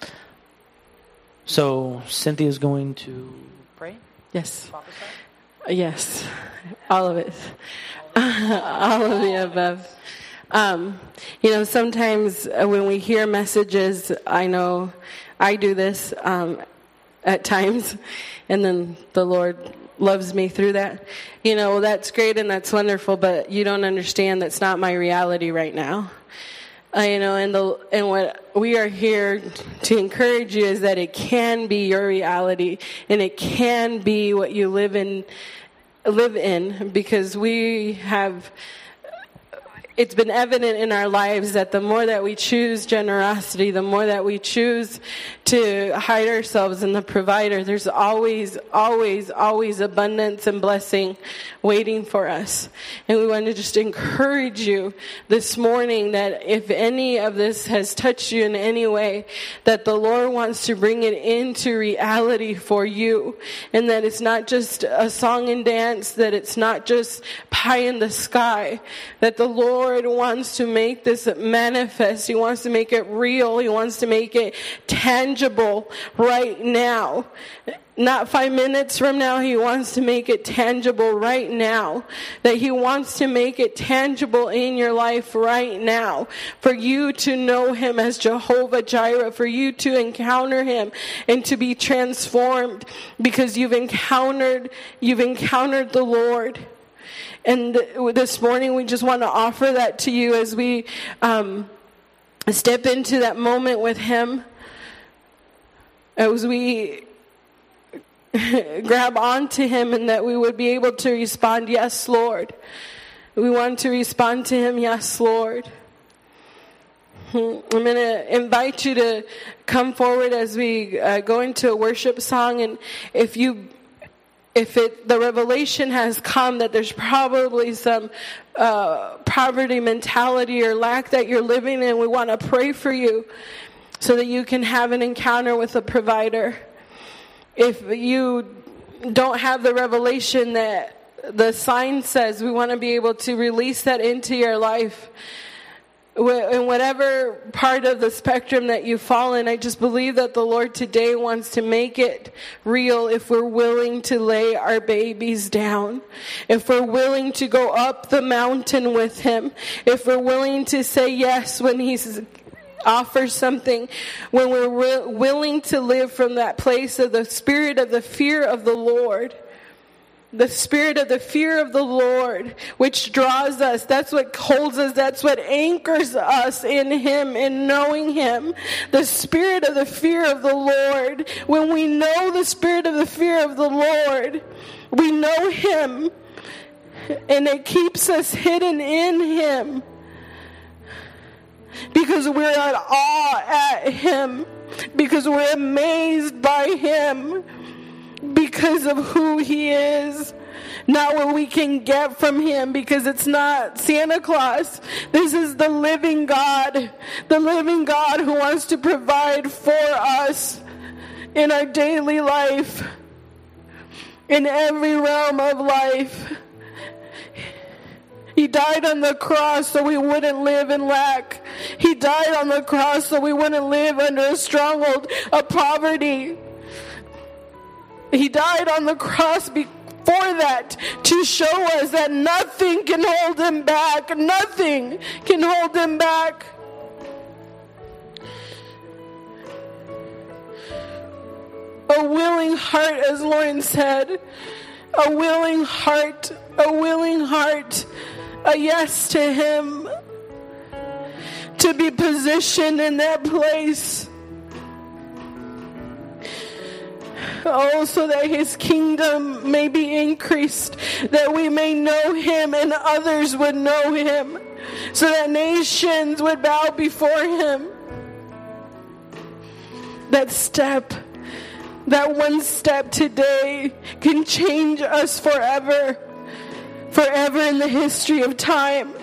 So Cynthia is going to pray?
Yes. Yes. All of it. All of the above. Um, you know, sometimes when we hear messages, I know I do this um, at times, and then the Lord loves me through that. You know, that's great and that's wonderful, but you don't understand that's not my reality right now. Uh, you know, and the and what we are here to encourage you is that it can be your reality, and it can be what you live in, live in, because we have. It's been evident in our lives that the more that we choose generosity, the more that we choose to hide ourselves in the provider, there's always, always, always abundance and blessing waiting for us. And we want to just encourage you this morning that if any of this has touched you in any way, that the Lord wants to bring it into reality for you. And that it's not just a song and dance, that it's not just pie in the sky, that the Lord Lord wants to make this manifest. He wants to make it real. He wants to make it tangible right now. Not five minutes from now. He wants to make it tangible right now. That He wants to make it tangible in your life right now. For you to know Him as Jehovah Jireh. For you to encounter Him and to be transformed. Because you've encountered, you've encountered the Lord. And this morning we just want to offer that to you as we um, step into that moment with Him. As we grab onto Him, and that we would be able to respond, yes, Lord. We want to respond to Him, yes, Lord. I'm going to invite you to come forward as we uh, go into a worship song. And if you If it, the revelation has come that there's probably some uh, poverty mentality or lack that you're living in, we want to pray for you so that you can have an encounter with a provider. If you don't have the revelation that the sign says, we want to be able to release that into your life. In whatever part of the spectrum that you fall in, I just believe that the Lord today wants to make it real if we're willing to lay our babies down. If we're willing to go up the mountain with Him. If we're willing to say yes when He offers something. When we're re- willing to live from that place of the spirit of the fear of the Lord. The spirit of the fear of the Lord, which draws us. That's what holds us. That's what anchors us in Him, in knowing Him. The spirit of the fear of the Lord. When we know the spirit of the fear of the Lord, we know Him. And it keeps us hidden in Him. Because we're at awe at Him. Because we're amazed by Him. Because of who He is. Not what we can get from Him, because it's not Santa Claus. This is the living God. The living God who wants to provide for us in our daily life. In every realm of life. He died on the cross so we wouldn't live in lack. He died on the cross so we wouldn't live under a stronghold of poverty. He died on the cross before that to show us that nothing can hold Him back. Nothing can hold Him back. A willing heart, as Lauren said. A willing heart. A willing heart. A yes to Him. To be positioned in that place. Oh, so that His kingdom may be increased, that we may know Him and others would know Him, so that nations would bow before Him. That step, that one step today can change us forever, forever in the history of time.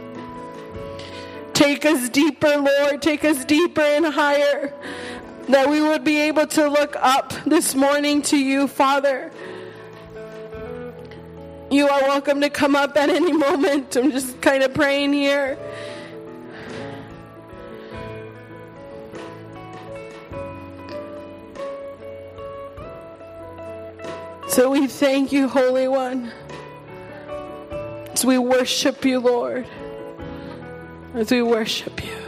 Take us deeper, Lord, take us deeper and higher. That we would be able to look up this morning to You, Father. You are welcome to come up at any moment. I'm just kind of praying here. So we thank You, Holy One. As we worship You, Lord. as we worship you.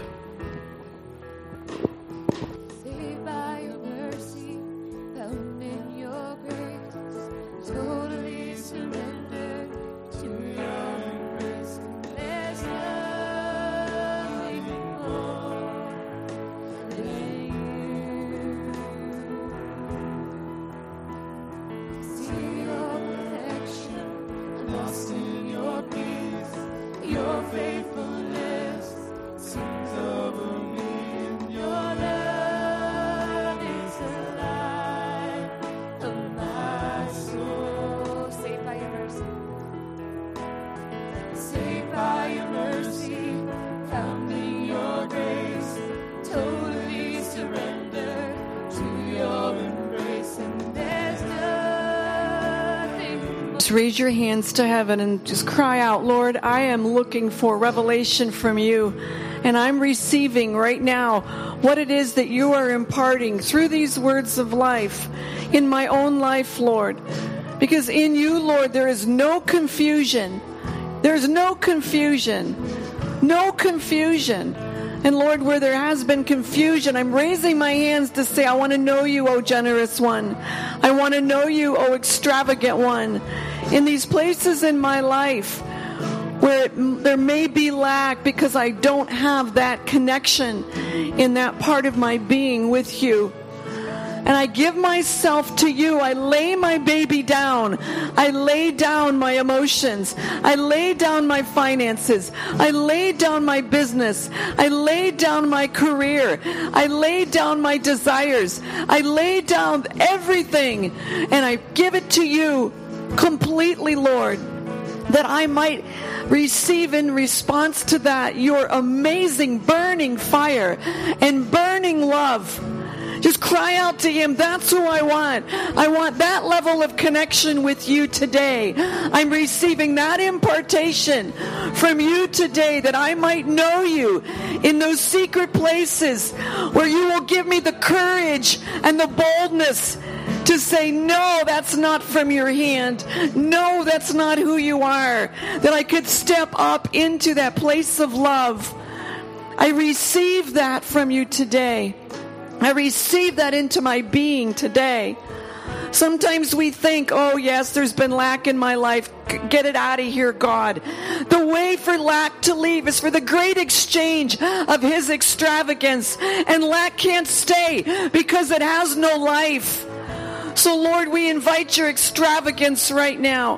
Saved by your mercy, found in your grace, totally surrendered to your embrace. There's nothing more than you. See your perfection, I'm lost in your peace, your faithfulness sings over me. Your love is the light of my soul. Saved by your mercy. Saved by your mercy, found in your grace, totally surrendered to your embrace, and there's nothing more.
Just raise your hands to heaven and just cry out, Lord, I am looking for revelation from you. And I'm receiving right now what it is that you are imparting through these words of life in my own life, Lord. Because in you, Lord, there is no confusion. There's no confusion. No confusion. And Lord, where there has been confusion, I'm raising my hands to say, I want to know you, O generous one. I want to know you, O extravagant one. In these places in my life where it, there may be lack because I don't have that connection in that part of my being with you. And I give myself to you. I lay my baby down. I lay down my emotions. I lay down my finances. I lay down my business. I lay down my career. I lay down my desires. I lay down everything. And I give it to you completely, Lord, that I might receive in response to that your amazing burning fire and burning love. Just cry out to him. That's who I want. I want that level of connection with you today. I'm receiving that impartation from you today, that I might know you in those secret places where you will give me the courage and the boldness to say, no, that's not from your hand. No, that's not who you are. That I could step up into that place of love. I receive that from you today. I receive that into my being today. Sometimes we think, oh yes, there's been lack in my life. Get it out of here, God. The way for lack to leave is for the great exchange of his extravagance. And lack can't stay because it has no life. So Lord, we invite your extravagance right now.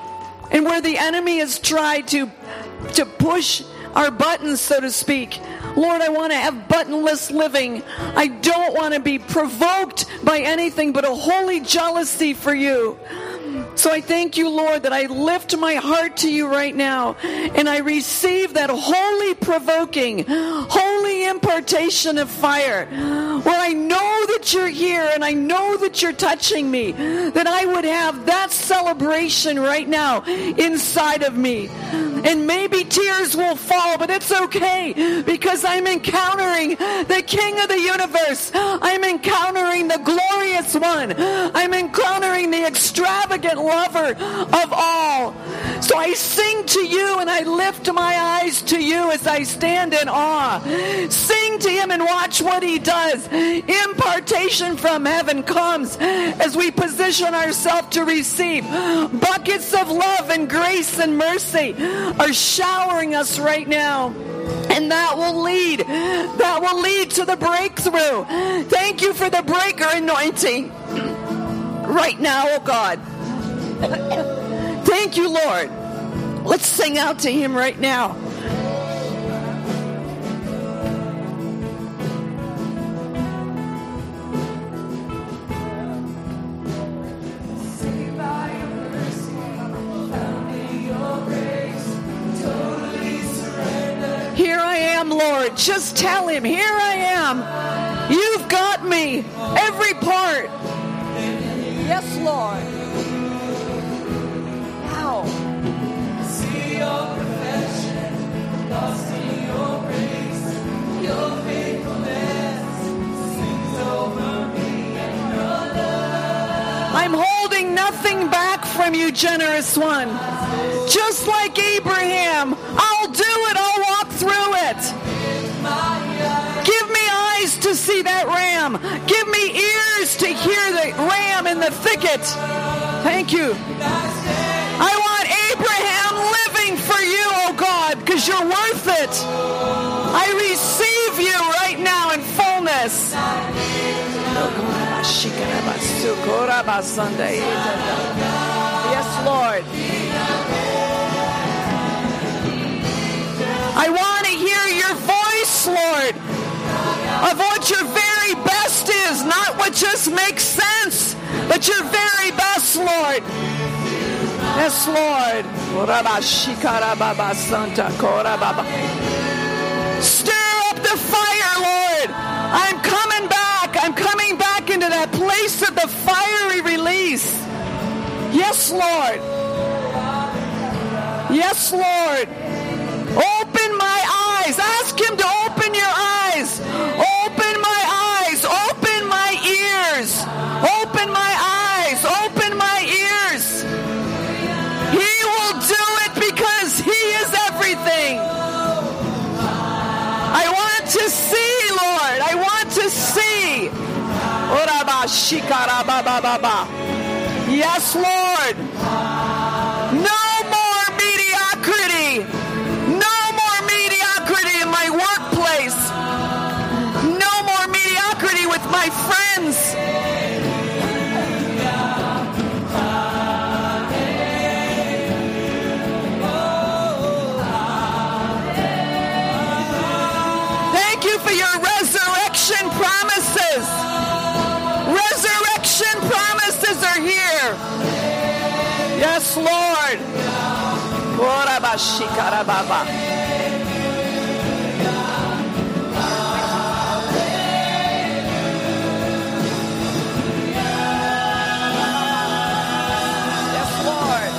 And where the enemy has tried to, to push our buttons, so to speak, Lord, I want to have buttonless living. I don't want to be provoked by anything but a holy jealousy for you. So I thank you, Lord, that I lift my heart to you right now and I receive that holy provoking, holy impartation of fire where I know that you're here and I know that you're touching me, that I would have that celebration right now inside of me. And maybe tears will fall, but it's okay because I'm encountering the King of the universe. I'm encountering the glorious one. I'm encountering the extravagant lover of all. So I sing to you and I lift my eyes to you as I stand in awe. Sing to him and watch what he does. Impartation from heaven comes as we position ourselves to receive. Buckets of love and grace and mercy are showering us right now. And that will lead, that will lead to the breakthrough. Thank you for the breaker anointing right now, oh God. Thank you, Lord. Let's sing out to him right now. Here I am, Lord. Just tell him, here I am. You've got me. Every part. Yes, Lord. Wow. See your perfection, lost in your grace. Your faithfulness sings over me and your love. I'm holding nothing back from you, generous one. Just like Abraham, I'll do it. I'll walk through it. that ram. Give me ears to hear the ram in the thicket. Thank you. I want Abraham living for you, oh God, because you're worth it. I receive you right now in fullness. Yes, Lord. I want to hear your voice, Lord, of what your very best is, not what just makes sense, but your very best, Lord. Yes, Lord. Stir up the fire, Lord. I'm coming back. I'm coming back into that place of the fiery release. Yes, Lord. Yes, Lord. Open my eyes. Ask him to open your eyes. Open my eyes. Open my ears. Open my eyes. Open my ears. He will do it because he is everything. I want to see, Lord. I want to see. Yes, Lord. No more mediocrity. No more mediocrity in my workplace. No more mediocrity with my friends. Thank you for your resurrection promises. Resurrection promises are here. Yes, Lord. Yes, Lord.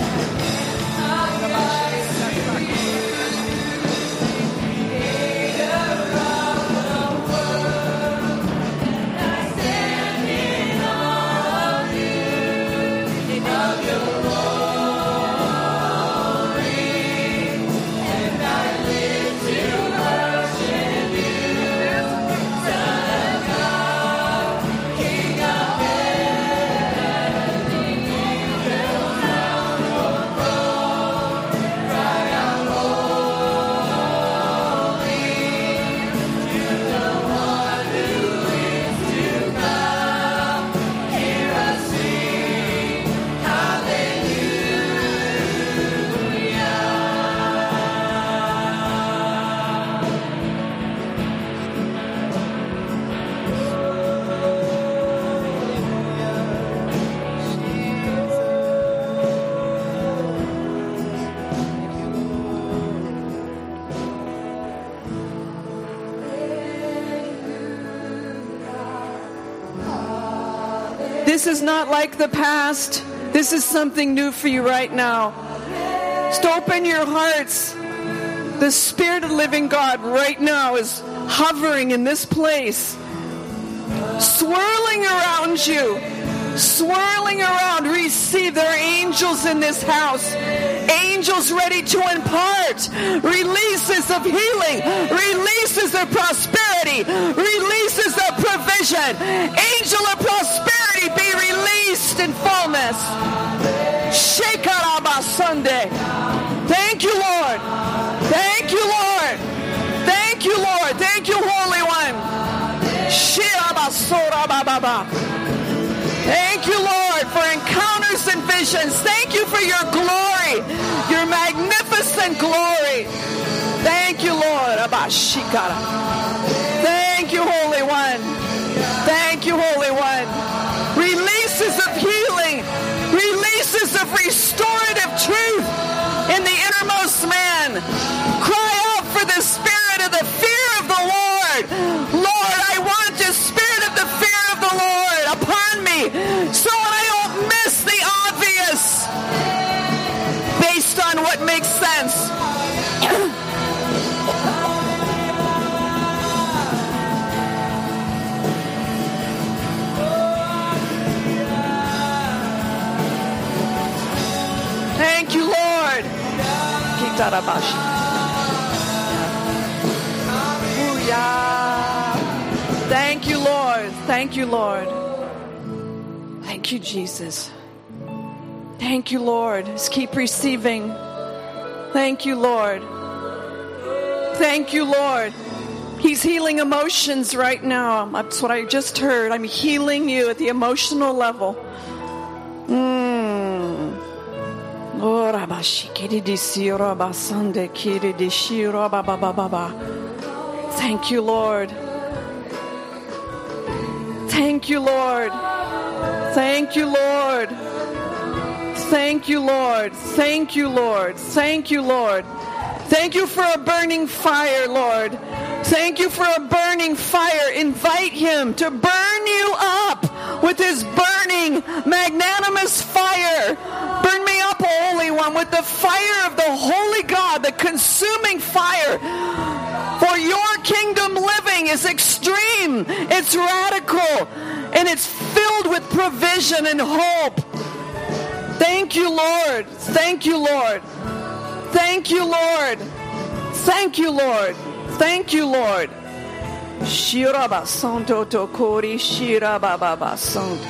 This is not like the past. This is something new for you right now. Just open your hearts. The Spirit of the living God right now is hovering in this place, swirling around you, swirling around. Receive. There are angels in this house. Angels ready to impart releases of healing, releases of prosperity, releases of provision. Angel of prosperity be released in fullness. Shekaraba Sunday. Thank you, Lord. Thank you, Lord. Thank you, Lord. Thank you, Holy One. Shirabasora. Thank you, Lord, for encounters and visions. Thank you for your glory, your magnificent glory. Thank you, Lord. Abashikara. Thank you, Holy One. Thank you, Holy One. Releases of healing, releases of restorative truth in the innermost man. Cry out for the spirit of the fear of the Lord. Lord, I want the spirit of the fear of the Lord upon me so I don't miss the obvious based on what makes sense. Thank you, Lord. Thank you, Thank you, Lord. Thank you, Jesus. Thank you, Lord. Just keep receiving. Thank you, Lord. Thank you, Lord. He's healing emotions right now. That's what I just heard. I'm healing you at the emotional level. Mm. Thank you, Lord. Thank you, Lord. Thank you, Lord. Thank you, Lord. Thank you, Lord. Thank you, Lord. Thank you for a burning fire, Lord. Thank you for a burning fire. Invite him to burn you up with his burning, magnanimous fire. Burn me up, Holy One, with the fire of the Holy God, the consuming fire. For your kingdom living is extreme, it's radical, and it's filled with provision and hope. Thank you, Lord. Thank you, Lord. Thank you, Lord. Thank you, Lord. Thank you, Lord. Shiraba santo tokori shiraba baba santo.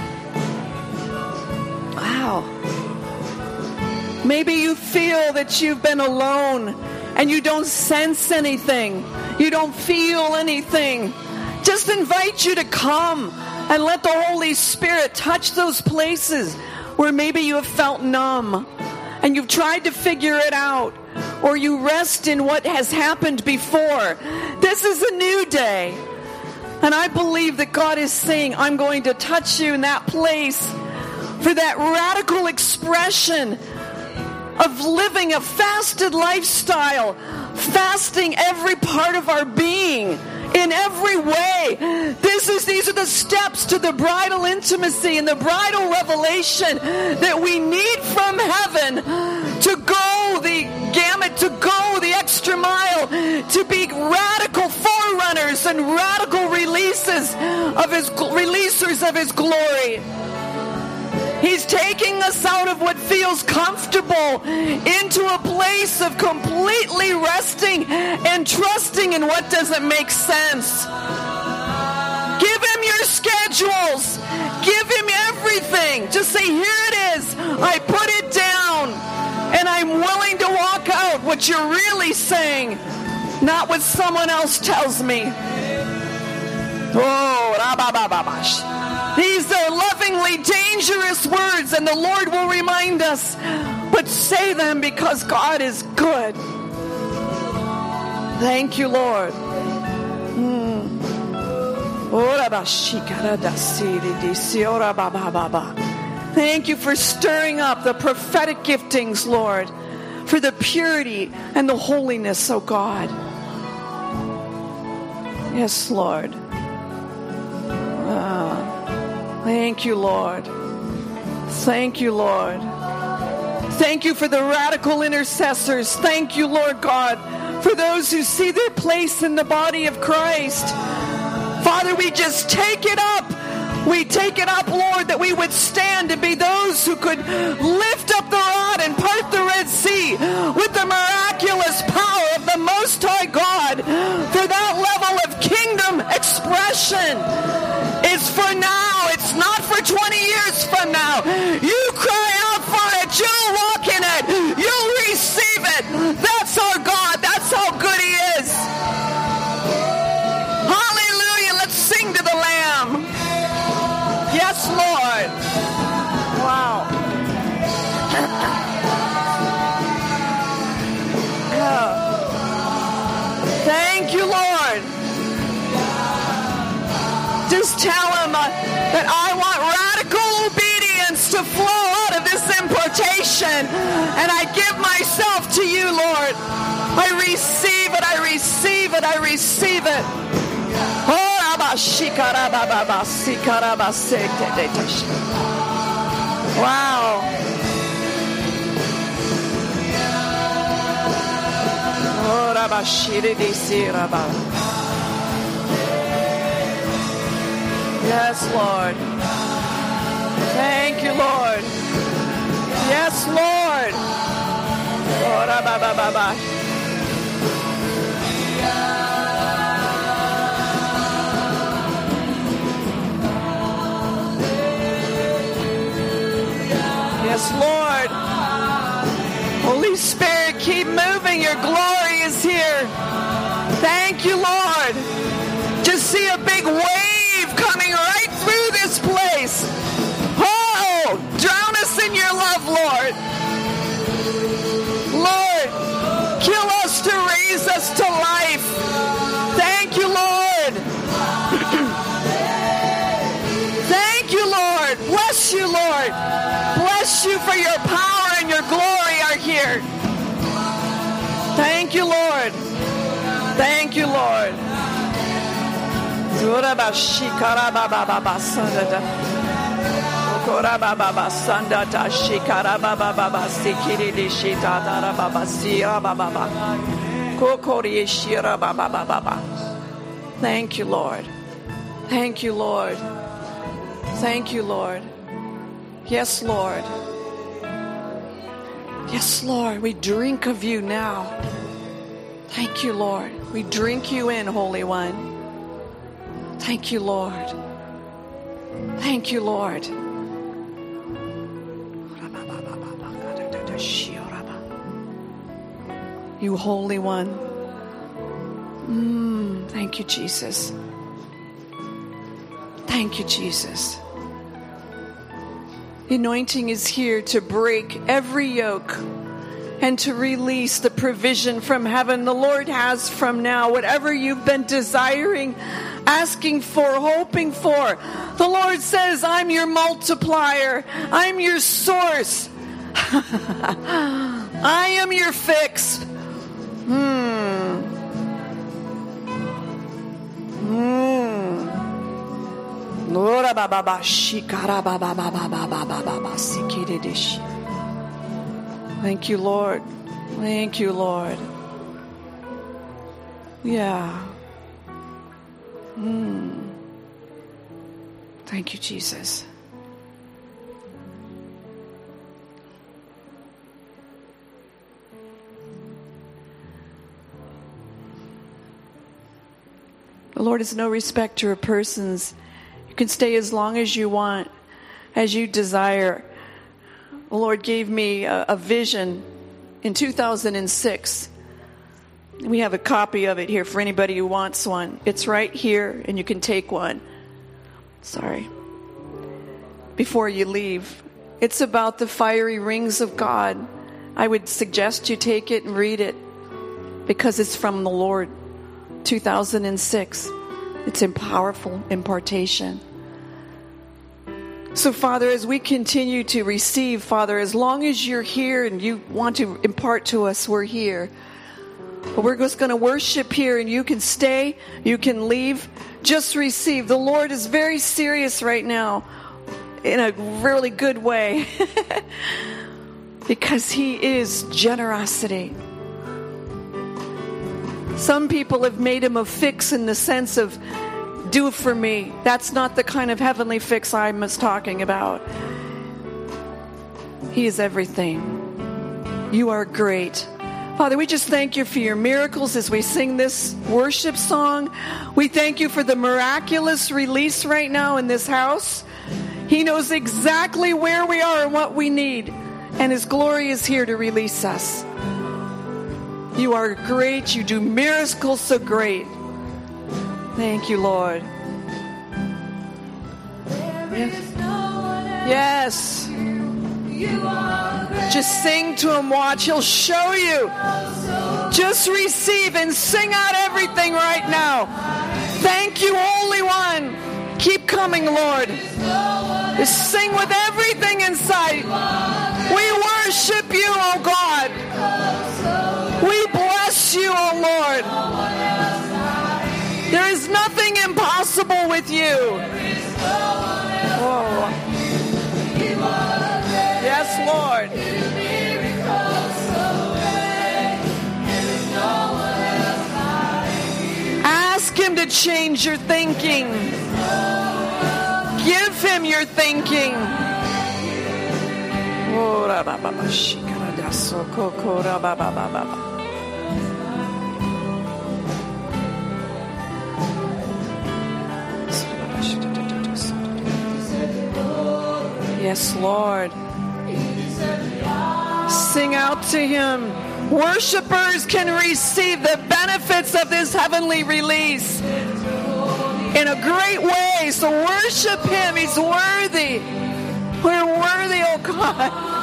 Wow. Maybe you feel that you've been alone and you don't sense anything. You don't feel anything. Just invite you to come and let the Holy Spirit touch those places where maybe you have felt numb and you've tried to figure it out, or you rest in what has happened before. This is a new day. And I believe that God is saying, I'm going to touch you in that place for that radical expression of living a fasted lifestyle, fasting every part of our being in every way. This is these are the steps to the bridal intimacy and the bridal revelation that we need from heaven to go the gamut, to go the extra mile, to be radical forerunners and radical releases of his releasers of his glory. He's taking us out of what feels comfortable into a place of completely resting and trusting in what doesn't make sense. Give him your schedules. Give him everything. Just say, here it is. I put it down. And I'm willing to walk out what you're really saying, not what someone else tells me. Oh, rabababash. These are lovingly dangerous words, and the Lord will remind us. But say them because God is good. Thank you, Lord. Mm. Thank you for stirring up the prophetic giftings, Lord, for the purity and the holiness, oh God. Yes, Lord. Ah. Thank you, Lord. Thank you, Lord. Thank you for the radical intercessors. Thank you, Lord God, for those who see their place in the body of Christ. Father, we just take it up. We take it up, Lord, that we would stand and be those who could lift up the rod and part the Red Sea with the miraculous power of the Most High God. For that level of kingdom expression is for now. It's not for twenty years from now. You cry out for it. You'll walk in it. You'll receive it. That's our God. That's how good he is. Hallelujah. Let's sing to the Lamb. Yes, Lord. Wow. Oh. Thank you, Lord. Just tell him uh, that I want radical obedience to flow out of this importation. And I give myself to you, Lord. I receive it. I receive it. I receive it. Oh, wow. Yes, Lord. Thank you, Lord. Yes, Lord. Yes, Lord. Holy Spirit, keep moving. Your glory is here. Thank you, Lord. Just see a big wave coming right through this place. Oh, drown us in your love, Lord. Lord, kill us to raise us to life. Thank you, Lord. Thank you, Lord. Bless you, Lord. Bless you for your power and your glory are here. Thank you, Lord. Thank you, Lord. Thank you, Lord. Thank you, Lord. Thank you, Lord. Yes, Lord. Yes, Lord. We drink of you now. Thank you, Lord. We drink you in, Holy One. Thank you, Lord. Thank you, Lord. You Holy One. Mm, thank you, Jesus. Thank you, Jesus. The anointing is here to break every yoke and to release the provision from heaven the Lord has from now. Whatever you've been desiring, asking for, hoping for, the Lord says, I'm your multiplier. I'm your source. I am your fix. Hmm. Hmm. Thank you, Lord. Thank you, Lord. Yeah. Mm. Thank you, Jesus. The Lord is no respecter of persons. You can stay as long as you want, as you desire. The Lord gave me a, a vision in two thousand six. We have a copy of it here for anybody who wants one. It's right here, and you can take one. Sorry. Before you leave. It's about the fiery rings of God. I would suggest you take it and read it because it's from the Lord. two thousand six. It's a powerful impartation. So, Father, as we continue to receive, Father, as long as you're here and you want to impart to us, we're here. But we're just going to worship here, and you can stay, you can leave. Just receive. The Lord is very serious right now in a really good way because he is generosity. Some people have made him a fix in the sense of do for me. That's not the kind of heavenly fix I was talking about. He is everything. You are great. Father, we just thank you for your miracles as we sing this worship song. We thank you for the miraculous release right now in this house. He knows exactly where we are and what we need. And his glory is here to release us. You are great. You do miracles so great. Thank you, Lord. Yes. Just sing to him, watch. He'll show you. Just receive and sing out everything right now. Thank you, Holy One. Keep coming, Lord. Just sing with everything inside. We worship you, oh God. We bless you, oh Lord. There is nothing impossible with you. Oh. Yes, Lord. Ask him to change your thinking. Give him your thinking. Yes, Lord. out to him. Worshipers can receive the benefits of this heavenly release in a great way. So worship him. He's worthy. We're worthy, oh God.